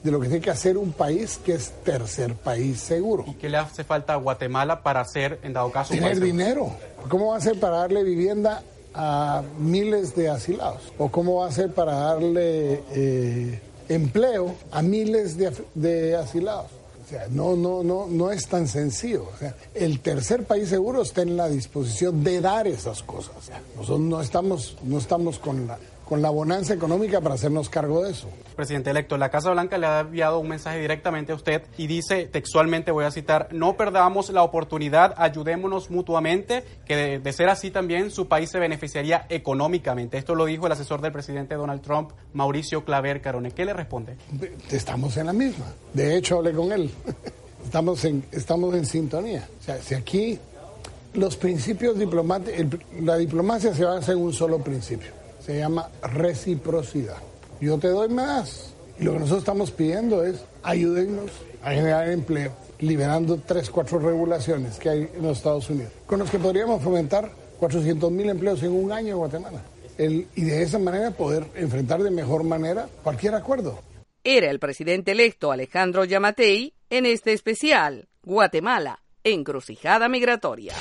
de lo que tiene que hacer un país que es tercer país seguro. ¿Y qué le hace falta a Guatemala para hacer, en dado caso, tener dinero? ¿Cómo va a ser para darle vivienda a miles de asilados? ¿O cómo va a ser para darle eh, empleo a miles de, de asilados? O sea, no, no, no, no es tan sencillo. O sea, el tercer país seguro está en la disposición de dar esas cosas. O sea, nosotros no estamos, no estamos con la, con la bonanza económica para hacernos cargo de eso. Presidente electo, la Casa Blanca le ha enviado un mensaje directamente a usted y dice textualmente, voy a citar, no perdamos la oportunidad, ayudémonos mutuamente, que de, de ser así también su país se beneficiaría económicamente. Esto lo dijo el asesor del presidente Donald Trump, Mauricio Claver Carone. ¿Qué le responde? Estamos en la misma. De hecho, hablé con él. Estamos en, estamos en sintonía. O sea, si aquí los principios diplomáticos, la diplomacia se basa en un solo principio. Se llama reciprocidad. Yo te doy más. Y lo que nosotros estamos pidiendo es ayúdennos a generar empleo, liberando tres, cuatro regulaciones que hay en los Estados Unidos, con los que podríamos fomentar cuatrocientos mil empleos en un año en Guatemala. El, y de esa manera poder enfrentar de mejor manera cualquier acuerdo. Era el presidente electo Alejandro Yamatei en este especial, Guatemala, encrucijada migratoria.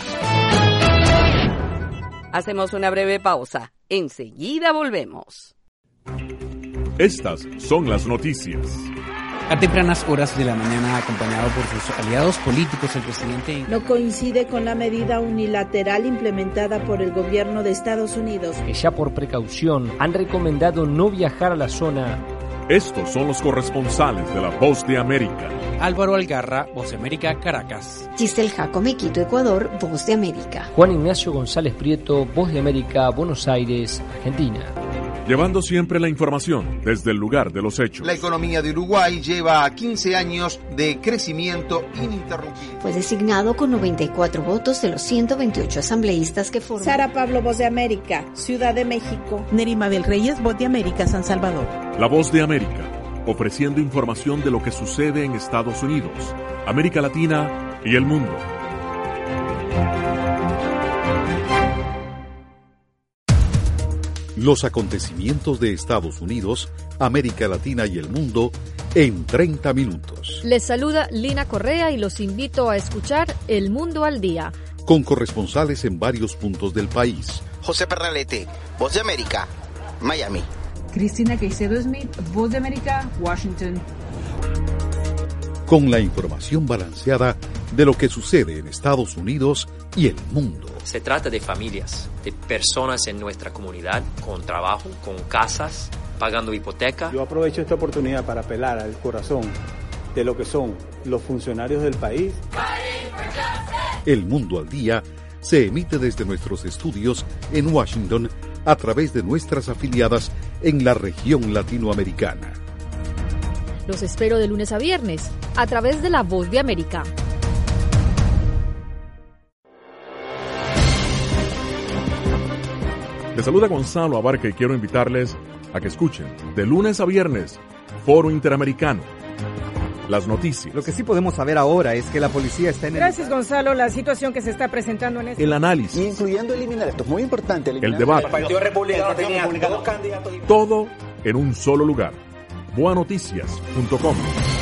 Hacemos una breve pausa. Enseguida volvemos. Estas son las noticias. A tempranas horas de la mañana, acompañado por sus aliados políticos, el presidente no coincide con la medida unilateral implementada por el gobierno de Estados Unidos, que ya por precaución han recomendado no viajar a la zona. Estos son los corresponsales de La Voz de América. Álvaro Algarra, Voz de América, Caracas. Giselle Jacome, Quito, Ecuador, Voz de América. Juan Ignacio González Prieto, Voz de América, Buenos Aires, Argentina. Llevando siempre la información desde el lugar de los hechos. La economía de Uruguay lleva quince años de crecimiento ininterrumpido. Fue designado con noventa y cuatro votos de los ciento veintiocho asambleístas que forman. Sara Pablo, Voz de América, Ciudad de México. Nerima del Reyes, Voz de América, San Salvador. La Voz de América, ofreciendo información de lo que sucede en Estados Unidos, América Latina y el mundo. Los acontecimientos de Estados Unidos, América Latina y el mundo en treinta minutos. Les saluda Lina Correa y los invito a escuchar El Mundo al Día. Con corresponsales en varios puntos del país. José Pernalete, Voz de América, Miami. Cristina Caicedo Smith, Voz de América, Washington. Con la información balanceada de lo que sucede en Estados Unidos y el mundo. Se trata de familias, de personas en nuestra comunidad, con trabajo, con casas, pagando hipoteca. Yo aprovecho esta oportunidad para apelar al corazón de lo que son los funcionarios del país. El Mundo al Día se emite desde nuestros estudios en Washington a través de nuestras afiliadas en la región latinoamericana. Los espero de lunes a viernes a través de La Voz de América. Les saluda Gonzalo Abarca y quiero invitarles a que escuchen de lunes a viernes Foro Interamericano. Las noticias. Lo que sí podemos saber ahora es que la policía está en el... Gracias, Gonzalo. La situación que se está presentando en este... El análisis. Incluyendo eliminar, esto es muy importante. El debate. El Partido Republicano tenía dos candidatos. Todo en un solo lugar. boa noticias punto com.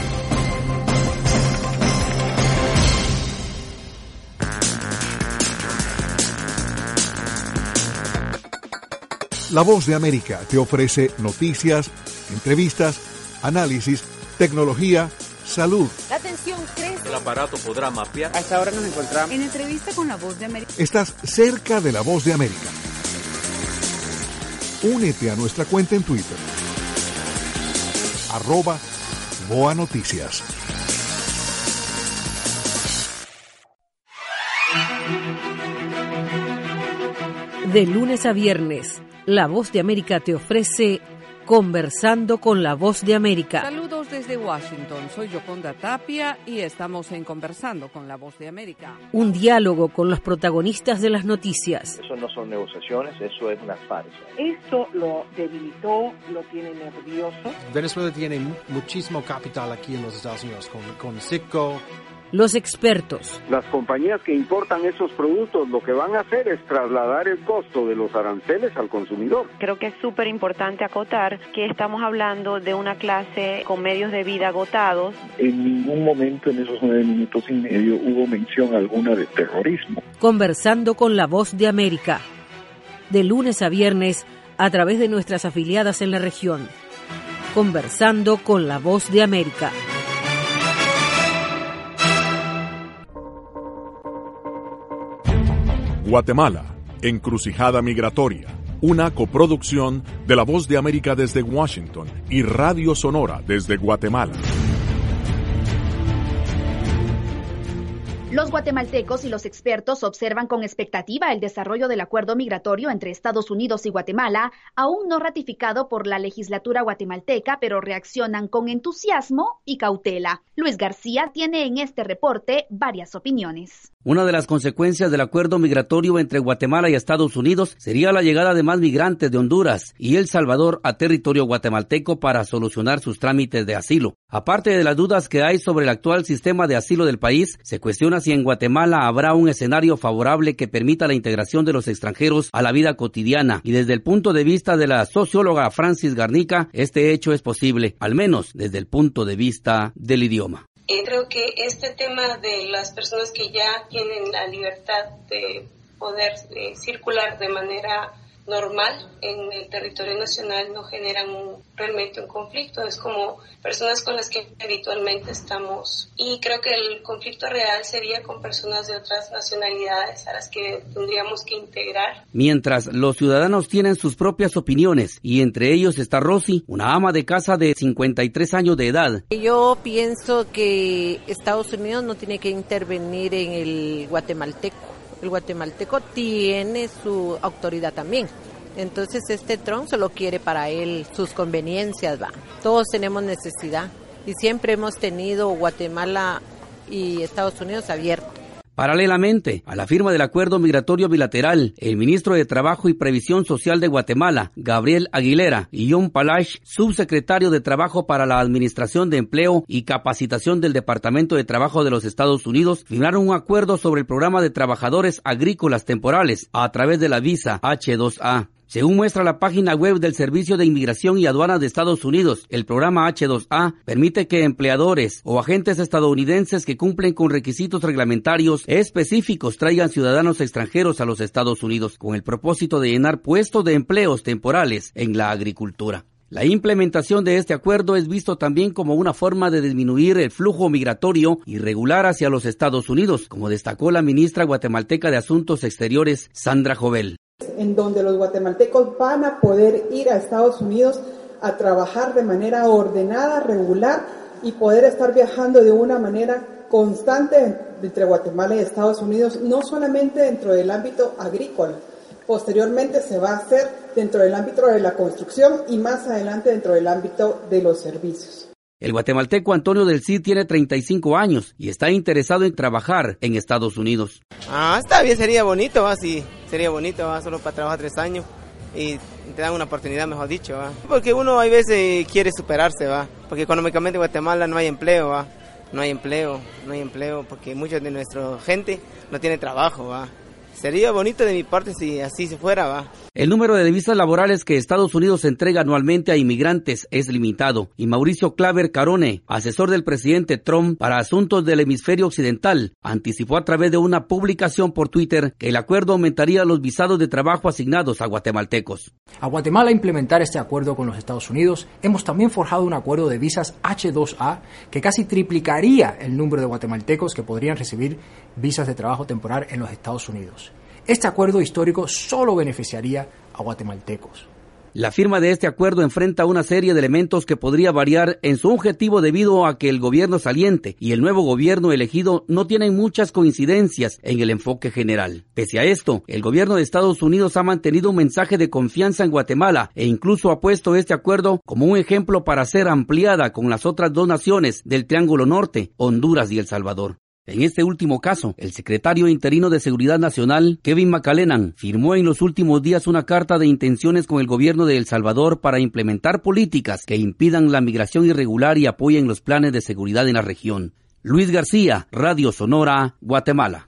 La Voz de América te ofrece noticias, entrevistas, análisis, tecnología, salud. La tensión crece. El aparato podrá mapear. A esta hora nos encontramos en entrevista con La Voz de América. Estás cerca de La Voz de América. Únete a nuestra cuenta en Twitter. Arroba Boa Noticias. De lunes a viernes, La Voz de América te ofrece Conversando con La Voz de América. Saludos desde Washington, soy Yoconda Tapia y estamos en Conversando con La Voz de América. Un diálogo con los protagonistas de las noticias. Eso no son negociaciones, eso es una farsa. Esto lo debilitó, lo tiene nervioso. Venezuela tiene muchísimo capital aquí en los Estados Unidos, con, con Citgo, Los expertos. Las compañías que importan esos productos lo que van a hacer es trasladar el costo de los aranceles al consumidor. Creo que es súper importante acotar que estamos hablando de una clase con medios de vida agotados. En ningún momento en esos nueve minutos y medio hubo mención alguna de terrorismo. Conversando con La Voz de América. De lunes a viernes a través de nuestras afiliadas en la región. Conversando con La Voz de América. Guatemala, encrucijada migratoria, una coproducción de La Voz de América desde Washington y Radio Sonora desde Guatemala. Los guatemaltecos y los expertos observan con expectativa el desarrollo del acuerdo migratorio entre Estados Unidos y Guatemala, aún no ratificado por la legislatura guatemalteca, pero reaccionan con entusiasmo y cautela. Luis García tiene en este reporte varias opiniones. Una de las consecuencias del acuerdo migratorio entre Guatemala y Estados Unidos sería la llegada de más migrantes de Honduras y El Salvador a territorio guatemalteco para solucionar sus trámites de asilo. Aparte de las dudas que hay sobre el actual sistema de asilo del país, se cuestiona si en Guatemala habrá un escenario favorable que permita la integración de los extranjeros a la vida cotidiana, y desde el punto de vista de la socióloga Francis Garnica, este hecho es posible, al menos desde el punto de vista del idioma. Eh, creo que este tema de las personas que ya tienen la libertad de poder eh, circular de manera normal en el territorio nacional no generan un, realmente un conflicto. Es como personas con las que habitualmente estamos. Y creo que el conflicto real sería con personas de otras nacionalidades a las que tendríamos que integrar. Mientras los ciudadanos tienen sus propias opiniones, y entre ellos está Rosy, una ama de casa de cincuenta y tres años de edad. Yo pienso que Estados Unidos no tiene que intervenir en el guatemalteco. El guatemalteco tiene su autoridad también. Entonces este Trump solo quiere para él sus conveniencias, va. Todos tenemos necesidad y siempre hemos tenido Guatemala y Estados Unidos abiertos. Paralelamente a la firma del acuerdo migratorio bilateral, el ministro de Trabajo y Previsión Social de Guatemala, Gabriel Aguilera, y John Palash, subsecretario de Trabajo para la Administración de Empleo y Capacitación del Departamento de Trabajo de los Estados Unidos, firmaron un acuerdo sobre el programa de trabajadores agrícolas temporales a través de la visa H dos A. Según muestra la página web del Servicio de Inmigración y Aduanas de Estados Unidos, el programa H dos A permite que empleadores o agentes estadounidenses que cumplen con requisitos reglamentarios específicos traigan ciudadanos extranjeros a los Estados Unidos con el propósito de llenar puestos de empleos temporales en la agricultura. La implementación de este acuerdo es visto también como una forma de disminuir el flujo migratorio irregular hacia los Estados Unidos, como destacó la ministra guatemalteca de Asuntos Exteriores, Sandra Jovel. En donde los guatemaltecos van a poder ir a Estados Unidos a trabajar de manera ordenada, regular, y poder estar viajando de una manera constante entre Guatemala y Estados Unidos, no solamente dentro del ámbito agrícola. Posteriormente se va a hacer dentro del ámbito de la construcción y más adelante dentro del ámbito de los servicios. El guatemalteco Antonio del Cid tiene treinta y cinco años y está interesado en trabajar en Estados Unidos. Ah, está bien, sería bonito, ¿va? Sí, sería bonito, ¿va? Solo para trabajar tres años y te dan una oportunidad, mejor dicho, ¿va? Porque uno a veces quiere superarse, ¿va? Porque económicamente en Guatemala no hay empleo, ¿va? No hay empleo, no hay empleo porque mucha de nuestra gente no tiene trabajo, ¿va? Sería bonito de mi parte si así se fuera, va. El número de visas laborales que Estados Unidos entrega anualmente a inmigrantes es limitado, y Mauricio Claver Carone, asesor del presidente Trump para asuntos del hemisferio occidental, anticipó a través de una publicación por Twitter que el acuerdo aumentaría los visados de trabajo asignados a guatemaltecos. A Guatemala implementar este acuerdo con los Estados Unidos, hemos también forjado un acuerdo de visas H dos A que casi triplicaría el número de guatemaltecos que podrían recibir visas de trabajo temporal en los Estados Unidos. Este acuerdo histórico solo beneficiaría a guatemaltecos. La firma de este acuerdo enfrenta una serie de elementos que podría variar en su objetivo debido a que el gobierno saliente y el nuevo gobierno elegido no tienen muchas coincidencias en el enfoque general. Pese a esto, el gobierno de Estados Unidos ha mantenido un mensaje de confianza en Guatemala e incluso ha puesto este acuerdo como un ejemplo para ser ampliada con las otras dos naciones del Triángulo Norte, Honduras y El Salvador. En este último caso, el secretario interino de Seguridad Nacional, Kevin McAleenan, firmó en los últimos días una carta de intenciones con el gobierno de El Salvador para implementar políticas que impidan la migración irregular y apoyen los planes de seguridad en la región. Luis García, Radio Sonora, Guatemala.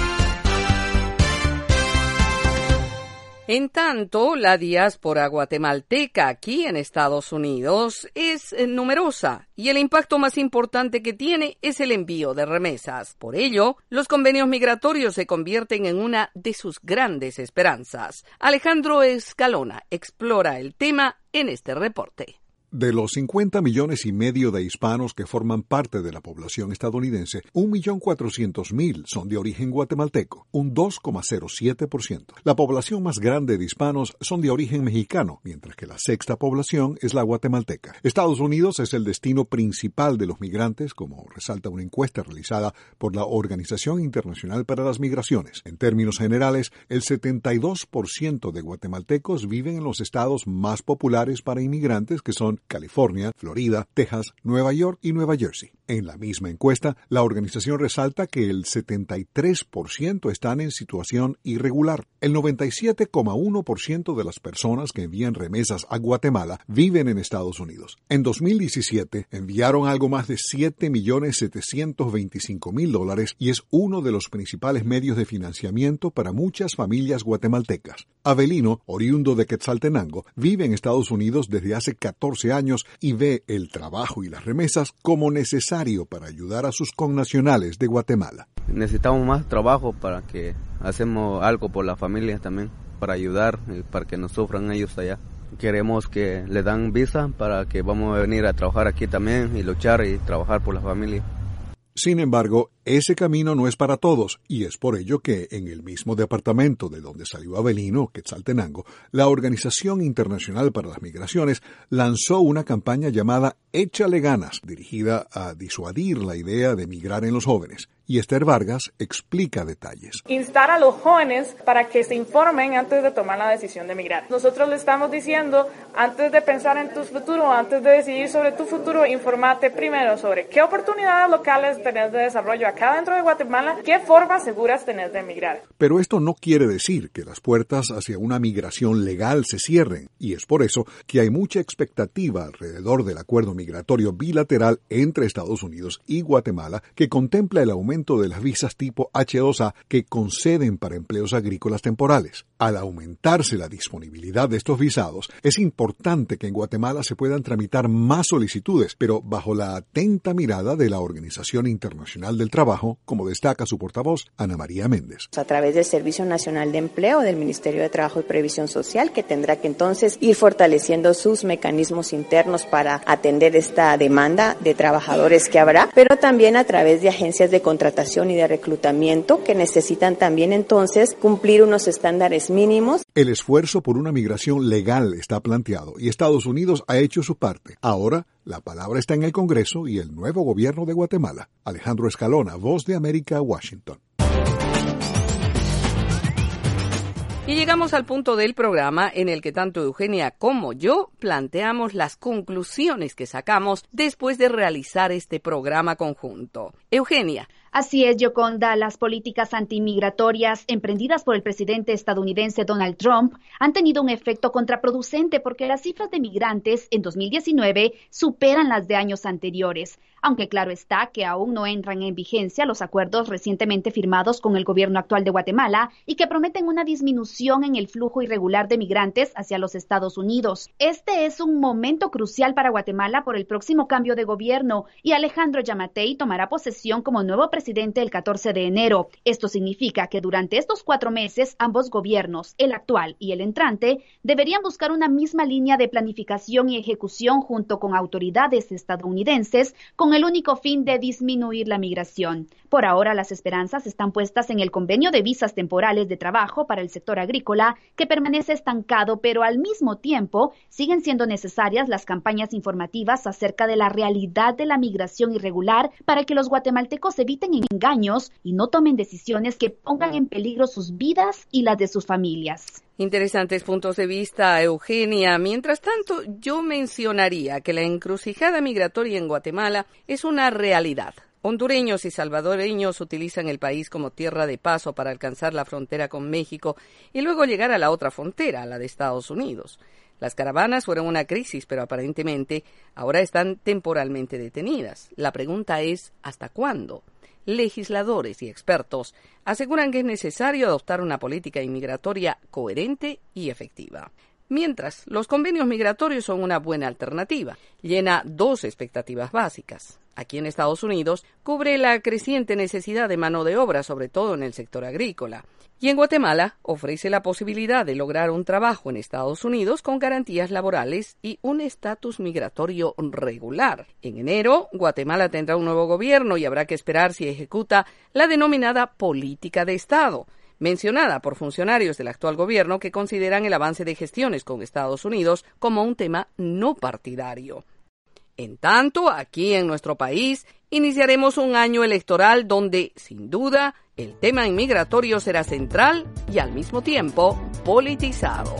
En tanto, la diáspora guatemalteca aquí en Estados Unidos es numerosa y el impacto más importante que tiene es el envío de remesas. Por ello, los convenios migratorios se convierten en una de sus grandes esperanzas. Alejandro Escalona explora el tema en este reporte. De los cincuenta millones y medio de hispanos que forman parte de la población estadounidense, un millón cuatrocientos mil son de origen guatemalteco, un dos coma cero siete por ciento. La población más grande de hispanos son de origen mexicano, mientras que la sexta población es la guatemalteca. Estados Unidos es el destino principal de los migrantes, como resalta una encuesta realizada por la Organización Internacional para las Migraciones. En términos generales, el setenta y dos por ciento de guatemaltecos viven en los estados más populares para inmigrantes, que son California, Florida, Texas, Nueva York y Nueva Jersey. En la misma encuesta, la organización resalta que el setenta y tres por ciento están en situación irregular. El noventa y siete coma uno por ciento de las personas que envían remesas a Guatemala viven en Estados Unidos. En dos mil diecisiete enviaron algo más de siete millones setecientos veinticinco mil dólares y es uno de los principales medios de financiamiento para muchas familias guatemaltecas. Avelino, oriundo de Quetzaltenango, vive en Estados Unidos desde hace catorce años y ve el trabajo y las remesas como necesario para ayudar a sus connacionales de Guatemala. Necesitamos más trabajo para que hacemos algo por la familia también, para ayudar, para que no sufran ellos allá. Queremos que le dan visa para que vamos a venir a trabajar aquí también y luchar y trabajar por la familia. Sin embargo, ese camino no es para todos, y es por ello que en el mismo departamento de donde salió Avelino, Quetzaltenango, la Organización Internacional para las Migraciones lanzó una campaña llamada Échale Ganas, dirigida a disuadir la idea de migrar en los jóvenes. Y Esther Vargas explica detalles. Instar a los jóvenes para que se informen antes de tomar la decisión de migrar. Nosotros le estamos diciendo, antes de pensar en tu futuro, antes de decidir sobre tu futuro, infórmate primero sobre qué oportunidades locales tenés de desarrollo acá dentro de Guatemala, qué formas seguras tenés de emigrar. Pero esto no quiere decir que las puertas hacia una migración legal se cierren, y es por eso que hay mucha expectativa alrededor del acuerdo migratorio bilateral entre Estados Unidos y Guatemala que contempla el aumento de las visas tipo hache dos a que conceden para empleos agrícolas temporales. Al aumentarse la disponibilidad de estos visados, es importante que en Guatemala se puedan tramitar más solicitudes, pero bajo la atenta mirada de la Organización Internacional del Trabajo, como destaca su portavoz, Ana María Méndez. A través del Servicio Nacional de Empleo del Ministerio de Trabajo y Previsión Social, que tendrá que entonces ir fortaleciendo sus mecanismos internos para atender esta demanda de trabajadores que habrá, pero también a través de agencias de contratación y de reclutamiento que necesitan también entonces cumplir unos estándares mínimos. El esfuerzo por una migración legal está planteado y Estados Unidos ha hecho su parte. Ahora, la palabra está en el Congreso y el nuevo gobierno de Guatemala. Alejandro Escalona, Voz de América, Washington. Y llegamos al punto del programa en el que tanto Eugenia como yo planteamos las conclusiones que sacamos después de realizar este programa conjunto. Eugenia. Así es, Yoconda. Las políticas antimigratorias emprendidas por el presidente estadounidense Donald Trump han tenido un efecto contraproducente porque las cifras de migrantes en dos mil diecinueve superan las de años anteriores, aunque claro está que aún no entran en vigencia los acuerdos recientemente firmados con el gobierno actual de Guatemala y que prometen una disminución en el flujo irregular de migrantes hacia los Estados Unidos. Este es un momento crucial para Guatemala por el próximo cambio de gobierno y Alejandro Yamatei tomará posesión como nuevo presidente presidente el catorce de enero. Esto significa que durante estos cuatro meses ambos gobiernos, el actual y el entrante, deberían buscar una misma línea de planificación y ejecución junto con autoridades estadounidenses con el único fin de disminuir la migración. Por ahora las esperanzas están puestas en el convenio de visas temporales de trabajo para el sector agrícola que permanece estancado, pero al mismo tiempo siguen siendo necesarias las campañas informativas acerca de la realidad de la migración irregular para que los guatemaltecos eviten engaños y no tomen decisiones que pongan en peligro sus vidas y las de sus familias. Interesantes puntos de vista, Eugenia. Mientras tanto, yo mencionaría que la encrucijada migratoria en Guatemala es una realidad. Hondureños y salvadoreños utilizan el país como tierra de paso para alcanzar la frontera con México y luego llegar a la otra frontera, la de Estados Unidos. Las caravanas fueron una crisis, pero aparentemente ahora están temporalmente detenidas. La pregunta es, ¿hasta cuándo? Legisladores y expertos aseguran que es necesario adoptar una política inmigratoria coherente y efectiva. Mientras, los convenios migratorios son una buena alternativa. Llena dos expectativas básicas. Aquí en Estados Unidos, cubre la creciente necesidad de mano de obra, sobre todo en el sector agrícola. Y en Guatemala, ofrece la posibilidad de lograr un trabajo en Estados Unidos con garantías laborales y un estatus migratorio regular. En enero, Guatemala tendrá un nuevo gobierno y habrá que esperar si ejecuta la denominada política de Estado, mencionada por funcionarios del actual gobierno que consideran el avance de gestiones con Estados Unidos como un tema no partidario. En tanto, aquí en nuestro país, iniciaremos un año electoral donde, sin duda, el tema inmigratorio será central y al mismo tiempo politizado.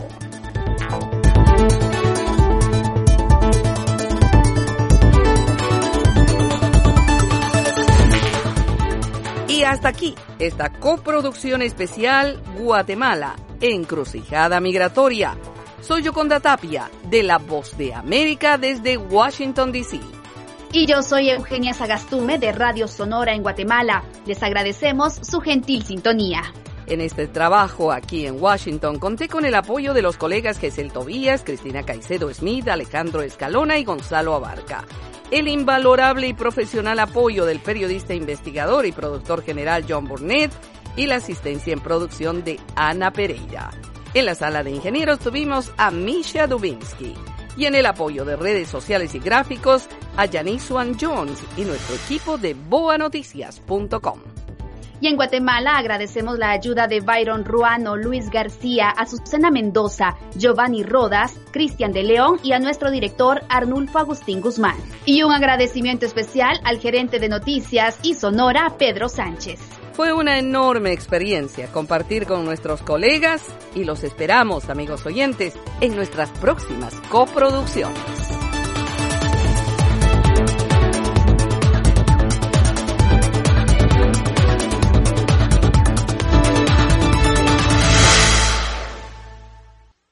Y hasta aquí esta coproducción especial Guatemala, Encrucijada Migratoria. Soy Yoconda Tapia, de La Voz de América desde Washington, D C Y yo soy Eugenia Sagastume, de Radio Sonora en Guatemala. Les agradecemos su gentil sintonía. En este trabajo aquí en Washington conté con el apoyo de los colegas Gesel Tobías, Cristina Caicedo Smith, Alejandro Escalona y Gonzalo Abarca. El invalorable y profesional apoyo del periodista investigador y productor general John Burnett y la asistencia en producción de Ana Pereira. En la sala de ingenieros tuvimos a Misha Dubinsky y en el apoyo de redes sociales y gráficos a Janice Swan Jones y nuestro equipo de boa noticias punto com. Y en Guatemala agradecemos la ayuda de Byron Ruano, Luis García, Azucena Mendoza, Giovanni Rodas, Cristian de León y a nuestro director Arnulfo Agustín Guzmán. Y un agradecimiento especial al gerente de noticias y Sonora, Pedro Sánchez. Fue una enorme experiencia compartir con nuestros colegas y los esperamos, amigos oyentes, en nuestras próximas coproducciones.